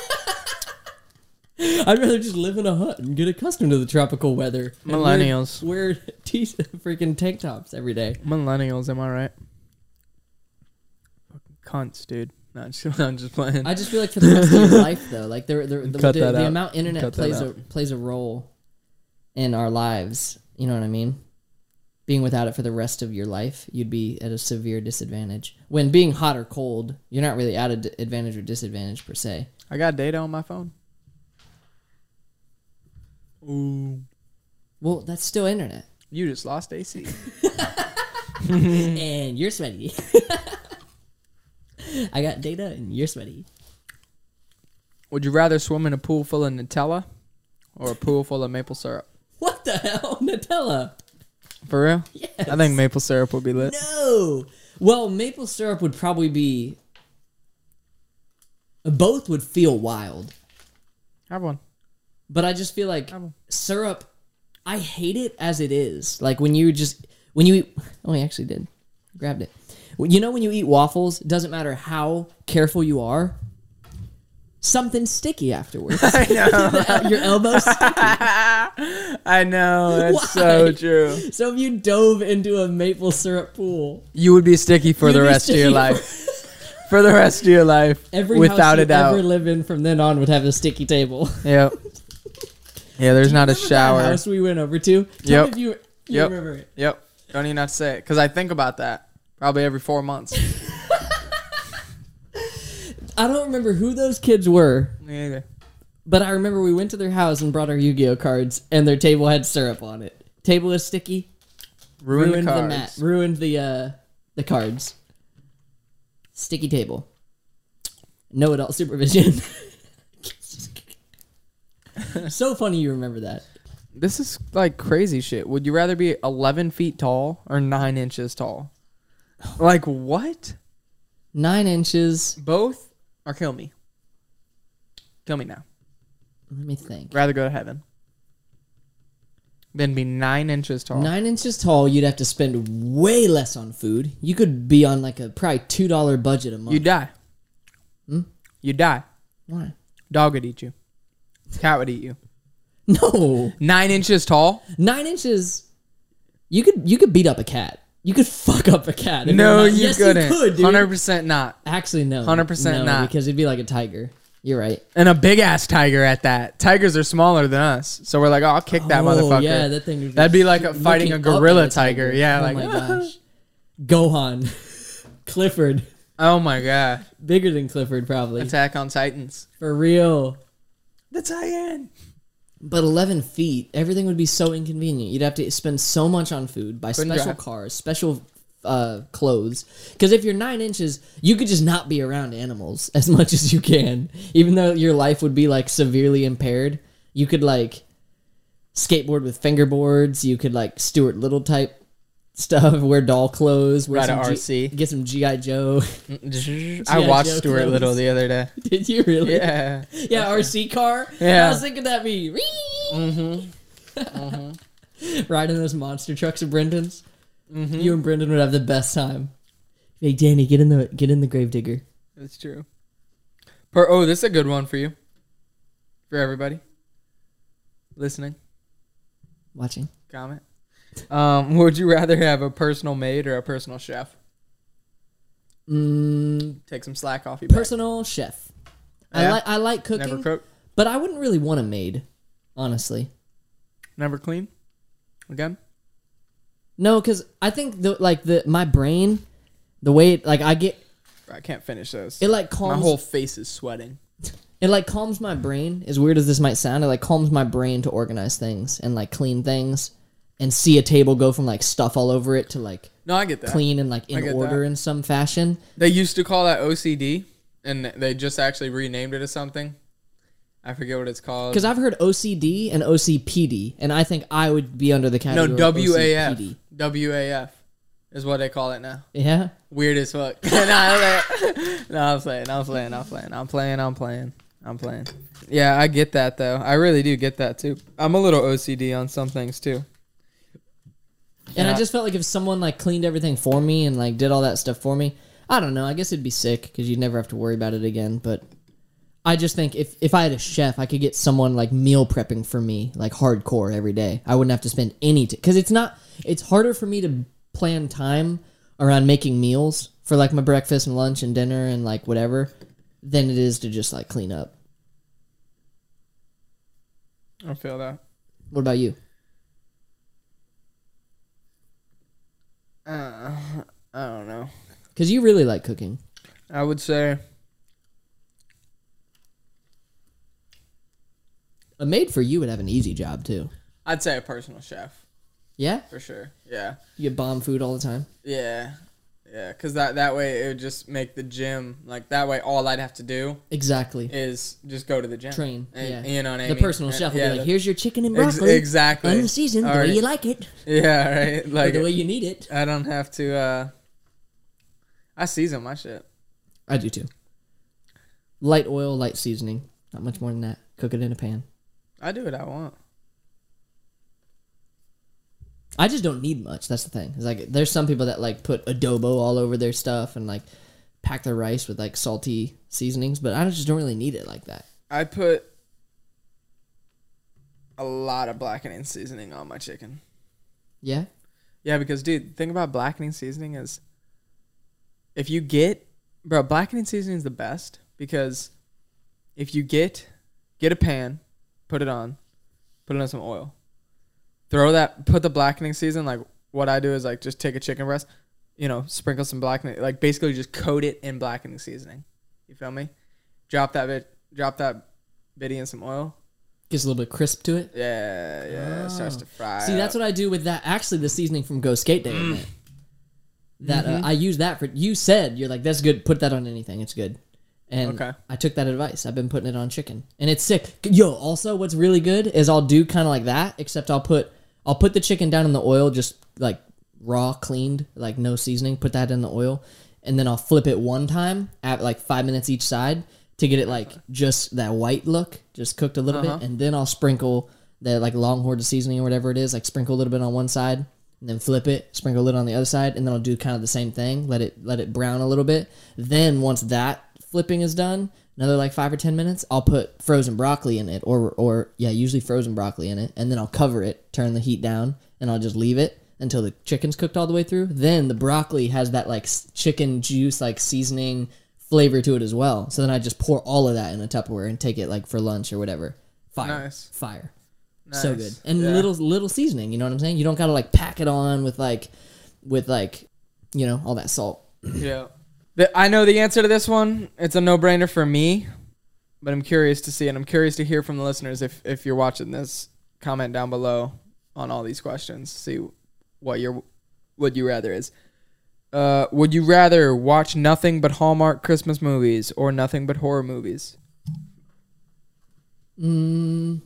I'd rather just live in a hut and get accustomed to the tropical weather. and Millennials. Wear, wear t- freaking tank tops every day. Millennials, am I right? Fucking cunts, dude. No, just, I'm just playing. I just feel like for the rest of your life, though, like the the, the, Cut the, that the out. amount internet Cut that plays a out. plays a role in our lives. You know what I mean? Being without it for the rest of your life, you'd be at a severe disadvantage. When being hot or cold, you're not really at an advantage or disadvantage per se. I got data on my phone. Ooh. Well, that's still internet. You just lost A C. And you're sweaty. I got data and you're sweaty. Would you rather swim in a pool full of Nutella or a pool full of maple syrup? What the hell? Nutella. For real? Yes. I think maple syrup would be lit. No. Well, maple syrup would probably be... Both would feel wild. Have one. But I just feel like Have one. syrup, I hate it as it is. Like when you just... When you eat... Oh, I actually did. Grabbed it. You know when you eat waffles, it doesn't matter how careful you are, something's sticky afterwards. I know. Your elbow's sticky. I know. That's Why? so true. So if you dove into a maple syrup pool, You would be sticky for You'd the be rest of your sticky life. For the rest of your life. every without house a you doubt. ever live in from then on would have a sticky table. Yep. Yeah, there's not a Remember shower. that house we went over to? Tell Yep. me if you, you Yep. remember it. Yep. Don't even have to say it. Because I think about that probably every four months. I don't remember who those kids were, Me either. but I remember we went to their house and brought our Yu-Gi-Oh cards, and their table had syrup on it. Table is sticky. Ruined, ruined the the, cards. mat. Ruined the uh, the cards. Sticky table. No adult supervision. So funny you remember that. This is like crazy shit. Would you rather be eleven feet tall or nine inches tall? Like what? Nine inches. Both or kill me? Kill me now. Let me think. Rather go to heaven than be nine inches tall. Nine inches tall, you'd have to spend way less on food. You could be on like a probably two dollar budget a month. You die. Hmm? You die. Why? Dog would eat you. Cat would eat you. No. Nine inches tall? Nine inches. You could you could beat up a cat. You could fuck up a cat. if No, you're not- you yes, couldn't. You could, dude. Hundred percent not. Actually, no. one hundred percent no, not. because it'd be like a tiger. You're right. And a big ass tiger at that. Tigers are smaller than us, so we're like, oh, I'll kick that Oh, motherfucker. yeah, that thing would be That'd be like a, looking fighting a up gorilla at a tiger. Yeah, oh like my gosh. Gohan. Clifford. oh my god. Bigger than Clifford, probably. Attack on Titans. For real. The Titan. But eleven feet, everything would be so inconvenient. You'd have to spend so much on food, buy Couldn't special drive. cars, special uh, clothes. Because if you're nine inches, you could just not be around animals as much as you can. Even though your life would be like severely impaired, you could like skateboard with fingerboards. You could like Stuart Little type stuff, wear doll clothes, wear Ride a some R C. get some G I Joe. I watched Joe Stuart clothes. Little the other day. Did you really? Yeah. Yeah, R C car. Yeah. I was thinking that'd be Mm-hmm. riding those monster trucks of Brendan's. Mm-hmm. You and Brendan would have the best time. Hey, Danny, get in the get in the Gravedigger. That's true. Per- oh, this is a good one for you. For everybody listening, Watching. comment. Um, would you rather have a personal maid or a personal chef? Mm, Take some slack off your back. personal chef. I Yeah? like I like cooking, Never cook, but I wouldn't really want a maid, honestly. never clean. Again, No, because I think the like the my brain, the way it, like I get I can't finish those. it like My calms whole face is sweating. it like calms my brain. As weird as this might sound, it like calms my brain to organize things and like clean things and see a table go from like stuff all over it to like No, I get that. clean and like I in get order that. in some fashion. They used to call that O C D, and they just actually renamed it as something. I forget what it's called. Because I've heard O C D and O C P D, and I think I would be under the category No, of W A F. O C P D. W A F is what they call it now. Yeah? Weird as fuck. no, I'm playing. no, I'm playing. I'm playing. I'm playing. I'm playing. I'm playing. I'm playing. Yeah, I get that, though. I really do get that, too. I'm a little O C D on some things, too. And Yeah. I just felt like if someone like cleaned everything for me and like did all that stuff for me, I don't know. I guess it'd be sick because you'd never have to worry about it again. But I just think if, if I had a chef, I could get someone like meal prepping for me, like hardcore every day. I wouldn't have to spend any time because it's not. It's harder for me to plan time around making meals for like my breakfast and lunch and dinner and like whatever than it is to just like clean up. I feel that. What about you? Uh, I don't know. Because you really like cooking. I would say A maid for you would have an easy job too. I'd say a personal chef Yeah? for sure. Yeah, You get bomb food all the time? yeah, yeah. Because that that way it would just make the gym like that way. All I'd have to do Exactly. is just go to the gym, Train, And, yeah. You know what I The mean? personal And- chef will yeah, be like, the- here's your chicken and ex- broccoli. exactly. Unseasoned, the way Already- you like it. Yeah, right. Or Like the way you need it. I don't have to. uh I season my shit. I do too. Light oil, light seasoning. Not much more than that. Cook it in a pan. I do what I want. I just don't need much. That's the thing. It's like there's some people that like put adobo all over their stuff and like pack their rice with like salty seasonings, but I just don't really need it like that. I put a lot of blackening seasoning on my chicken. Yeah? Yeah, because dude, the thing about blackening seasoning is if you get bro, blackening seasoning is the best because if you get get a pan, put it on, put it on some oil. Throw that put the blackening season, like what I do is like just take a chicken breast, you know, sprinkle some blackening, like basically just coat it in blackening seasoning. You feel me? Drop that bit drop that bitty in some oil. Gives a little bit crisp to it. Yeah, yeah, it starts to fry. See, that's what I do with that. Actually, the seasoning from Go Skate Day. Mm. Event. That Mm-hmm. uh, I use that for. You said you're like that's good. Put that on anything. It's good. And Okay. I took that advice. I've been putting it on chicken, and it's sick. Yo, also, what's really good is I'll do kind of like that, except I'll put I'll put the chicken down in the oil, just like raw, cleaned, like no seasoning. Put that in the oil, and then I'll flip it one time at like five minutes each side to get it like just that white look, just cooked a little Uh-huh. bit, and then I'll sprinkle the like Longhorn seasoning or whatever it is, like sprinkle a little bit on one side, and then flip it, sprinkle a little on the other side, and then I'll do kind of the same thing. Let it let it brown a little bit. Then once that flipping is done, another like five or ten minutes, I'll put frozen broccoli in it, or or yeah, usually frozen broccoli in it, and then I'll cover it, turn the heat down, and I'll just leave it until the chicken's cooked all the way through. Then the broccoli has that like s- chicken juice, like seasoning flavor to it as well. So then I just pour all of that in a Tupperware and take it like for lunch or whatever. Fire, Nice. fire, Nice. so good. And Yeah. little little seasoning. You know what I'm saying? You don't gotta like pack it on with like with like you know all that salt. Yeah. The, I know the answer to this one. It's a no-brainer for me, but I'm curious to see, and I'm curious to hear from the listeners if, if you're watching this. Comment down below on all these questions. See what your would you rather is. Uh, would you rather watch nothing but Hallmark Christmas movies or nothing but horror movies? Mm.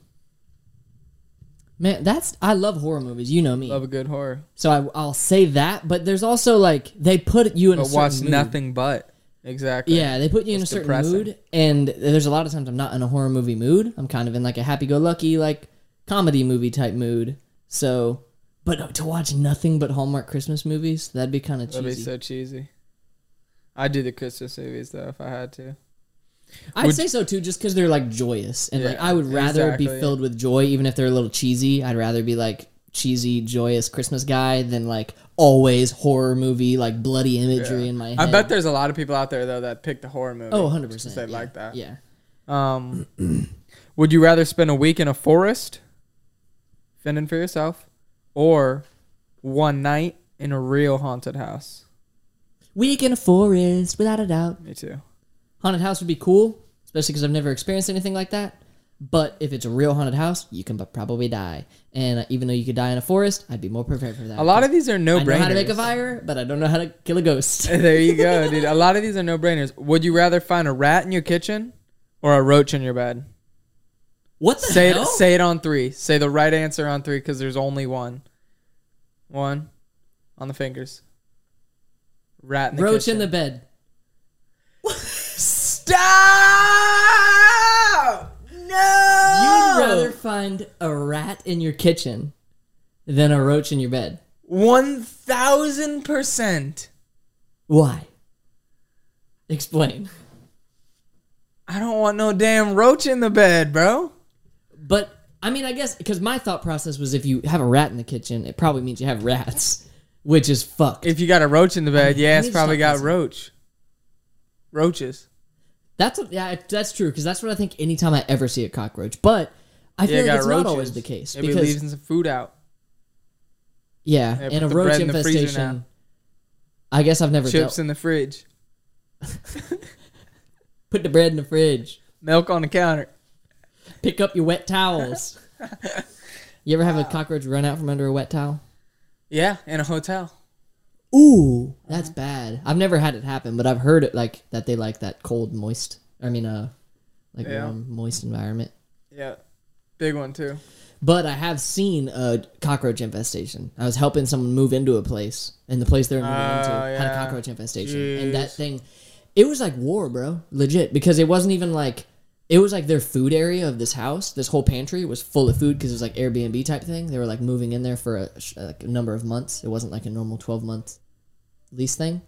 Man, that's I love horror movies. You know me, Love a good horror. so I, I'll say that. But there's also like they put you in a But certain watch mood. nothing but. Exactly. Yeah, they put you in a It's certain depressing. mood, and there's a lot of times I'm not in a horror movie mood. I'm kind of in like a happy-go-lucky, like comedy movie type mood. So, but to watch nothing but Hallmark Christmas movies, that'd be kind of That'd be cheesy. so cheesy. I'd do the Christmas movies though if I had to. I'd Would- say so too, just because they're like joyous, and like Yeah, I would rather exactly. be filled with joy, even if they're a little cheesy. I'd rather be like cheesy, joyous Christmas guy than like always horror movie, like bloody imagery Yeah. in my head. I bet there's a lot of people out there though that pick the horror movie. Oh, one hundred percent. Just they yeah. like that. Yeah. Um, would you rather spend a week in a forest, fending for yourself, or one night in a real haunted house? Week in a forest, without a doubt. Me too. Haunted house would be cool, especially because I've never experienced anything like that. But if it's a real haunted house, you can probably die. And uh, even though you could die in a forest, I'd be more prepared for that. A lot of these are no I brainers. know how to make a fire, but I don't know how to kill a ghost. There you go, dude. A lot of these are no brainers. Would you rather find a rat in your kitchen or a roach in your bed? What the Say hell? it. Say it on three. Say the right answer on three because there's only one. One, on the fingers. Rat in the Roach kitchen. in the bed. Stop! No! You'd rather find a rat in your kitchen than a roach in your bed. One thousand percent. Why? Explain. I don't want no damn roach in the bed, bro. But, I mean, I guess, because my thought process was if you have a rat in the kitchen, it probably means you have rats, which is fucked. If you got a roach in the bed, I mean, yeah, I it's need to probably stop got listening. roach. Roaches. That's what, yeah, that's true, because that's what I think anytime I ever see a cockroach. But I feel Yeah, like got it's roaches. not always the case. Maybe because, leaving some food out. yeah, Yeah, and put a the roach bread in the freezer now. infestation, I guess I've never Chips dealt. in the fridge. Put the bread in the fridge. Milk on the counter. Pick up your wet towels. You ever have a cockroach run out from under a wet towel? Yeah, in a hotel. Ooh, that's bad. I've never had it happen, but I've heard it like that they like that cold, moist. I mean, uh, like Yeah. warm, moist environment. Yeah. Big one, too. But I have seen a cockroach infestation. I was helping someone move into a place, and the place they were moving Oh, into had a yeah. cockroach infestation. And that Jeez. thing, it was like war, bro. Legit. Because it wasn't even like, it was like their food area of this house. This whole pantry was full of food because it was like Airbnb type thing. They were like moving in there for a, like a number of months. It wasn't like a normal twelve month lease thing.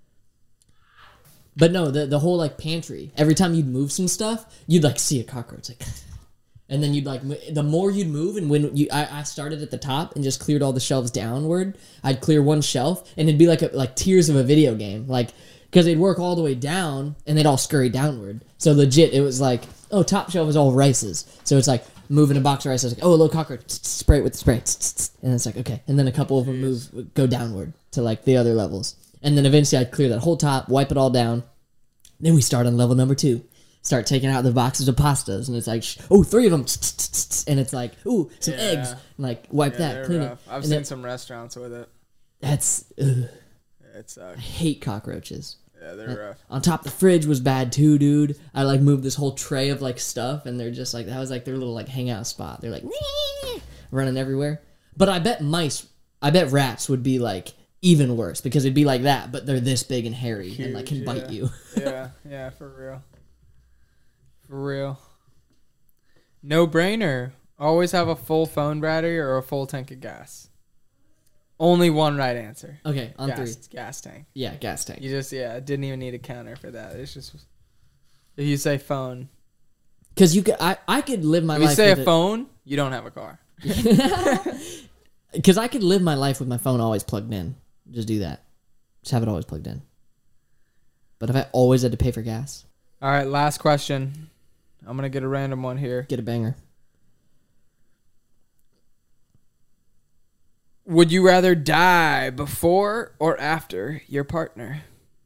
But no, the the whole like pantry. Every time you'd move some stuff, you'd like see a cockroach, like, and then you'd like mo- the more you'd move, and when you I, I started at the top and just cleared all the shelves downward. I'd clear one shelf, and it'd be like a, like tiers of a video game, like because they'd work all the way down, and they'd all scurry downward. So legit, it was like, oh, top shelf is all rices, so it's like moving a box of rice. It's like, oh, a little cockroach, spray it with the spray, and it's like okay, and then a couple of them move go downward to like the other levels. And then eventually I'd clear that whole top, wipe it all down. Then we start on level number two. Start taking out the boxes of pastas. And it's like, sh- oh, three of them. And it's like, ooh, some Yeah. eggs. And like, wipe Yeah, that, they're clean rough. it. I've And seen then- some restaurants with it. That's, ugh, It sucks. I hate cockroaches. Yeah, they're rough. On top the fridge was bad too, dude. I like moved this whole tray of like stuff. And they're just like, that was like their little like hangout spot. They're like, "Nee," running everywhere. But I bet mice, I bet rats would be like, even worse because it'd be like that, but they're this big and hairy and like can Huge, bite yeah. you. Yeah, yeah, for real. For real. No brainer. Always have a full phone battery or a full tank of gas. Only one right answer. Okay, on gas, three. Gas tank. Yeah, gas tank. You just, yeah, didn't even need a counter for that. It's just, if you say phone. Because you could, I, I could live my If you life. say a with phone, you don't have a car. Because I could live my life with my phone always plugged in. Just do that. Just have it always plugged in. But if I always had to pay for gas, All right, last question. I'm going to get a random one here. get a banger. Would you rather die before or after your partner?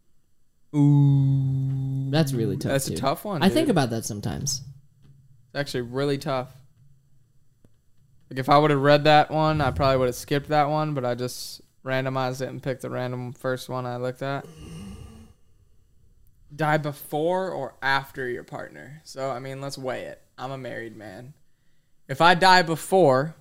Ooh. That's really tough. That's too. a tough one. I dude. think about that sometimes. It's actually really tough. Like if I would have read that one, I probably would have skipped that one, but I just randomized it and picked the random first one I looked at. Die before or after your partner. So, I mean, let's weigh it. I'm a married man. If I die before,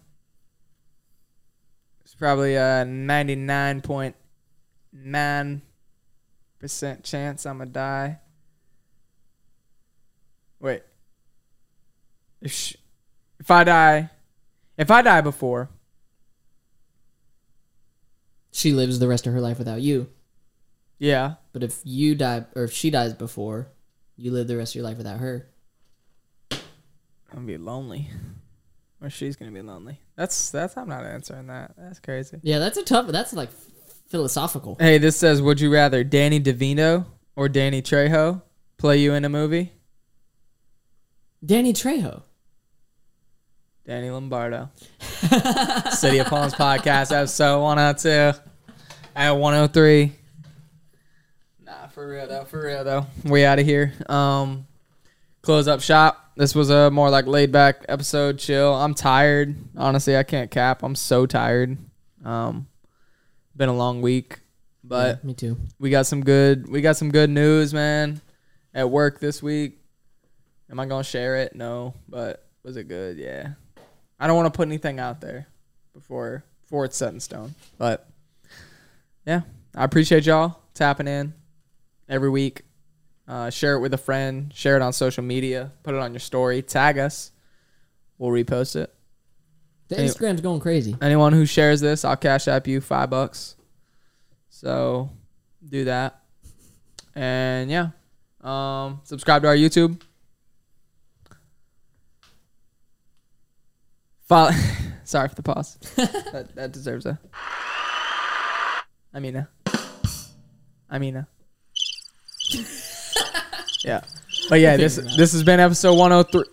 it's probably a ninety-nine point nine percent chance I'm going to die. Wait. If sh- if I die, if I die before, She lives the rest of her life without you. yeah, But if you die, or if she dies before, you live the rest of your life without her. I'm gonna be lonely, or she's gonna be lonely. That's that's I'm not answering that. That's crazy. Yeah, that's a tough. That's like philosophical. Hey, this says, would you rather Danny DeVito or Danny Trejo play you in a movie? Danny Trejo. Danny Lombardo. City of Palms podcast episode one oh two at one oh three. Nah, for real though, for real though. We out of here. Um, close up shop. This was a more like laid back episode, chill. I'm tired. Honestly, I can't cap. I'm so tired. Um, been a long week, but Yeah, me too. we got some good. We got some good news, man. At work this week. Am I gonna share it? No, but was it good? Yeah. I don't want to put anything out there before before it's set in stone. But yeah, I appreciate y'all tapping in every week. Uh, share it with a friend. Share it on social media. Put it on your story. Tag us. We'll repost it. The Any- Instagram's going crazy. Anyone who shares this, I'll cash app you five bucks. So do that. And yeah, um, subscribe to our YouTube. Follow. Sorry for the pause. that, that deserves a. I mean, a. I mean, a. Yeah, but yeah, this this has been episode one oh three.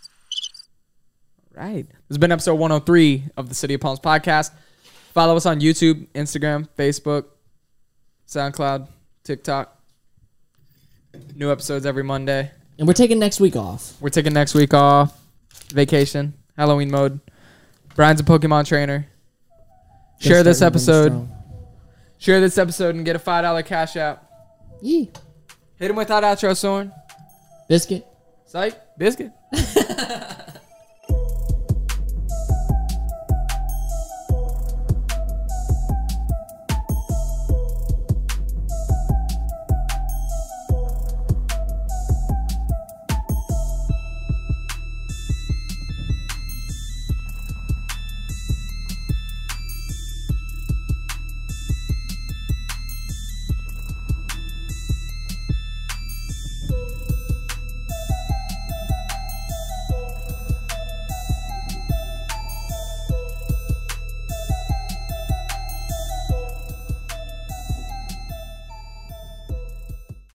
Right, this has been episode one oh three of the City of Palms podcast. Follow us on YouTube, Instagram, Facebook, SoundCloud, TikTok. New episodes every Monday. And we're taking next week off. We're taking next week off. Vacation, Halloween mode. Brian's a Pokemon trainer. Share this Start moving episode. strong. Share this episode and get a five dollar cash out. Yee. Hit him with that outro, Soren. Biscuit. Psych. Biscuit.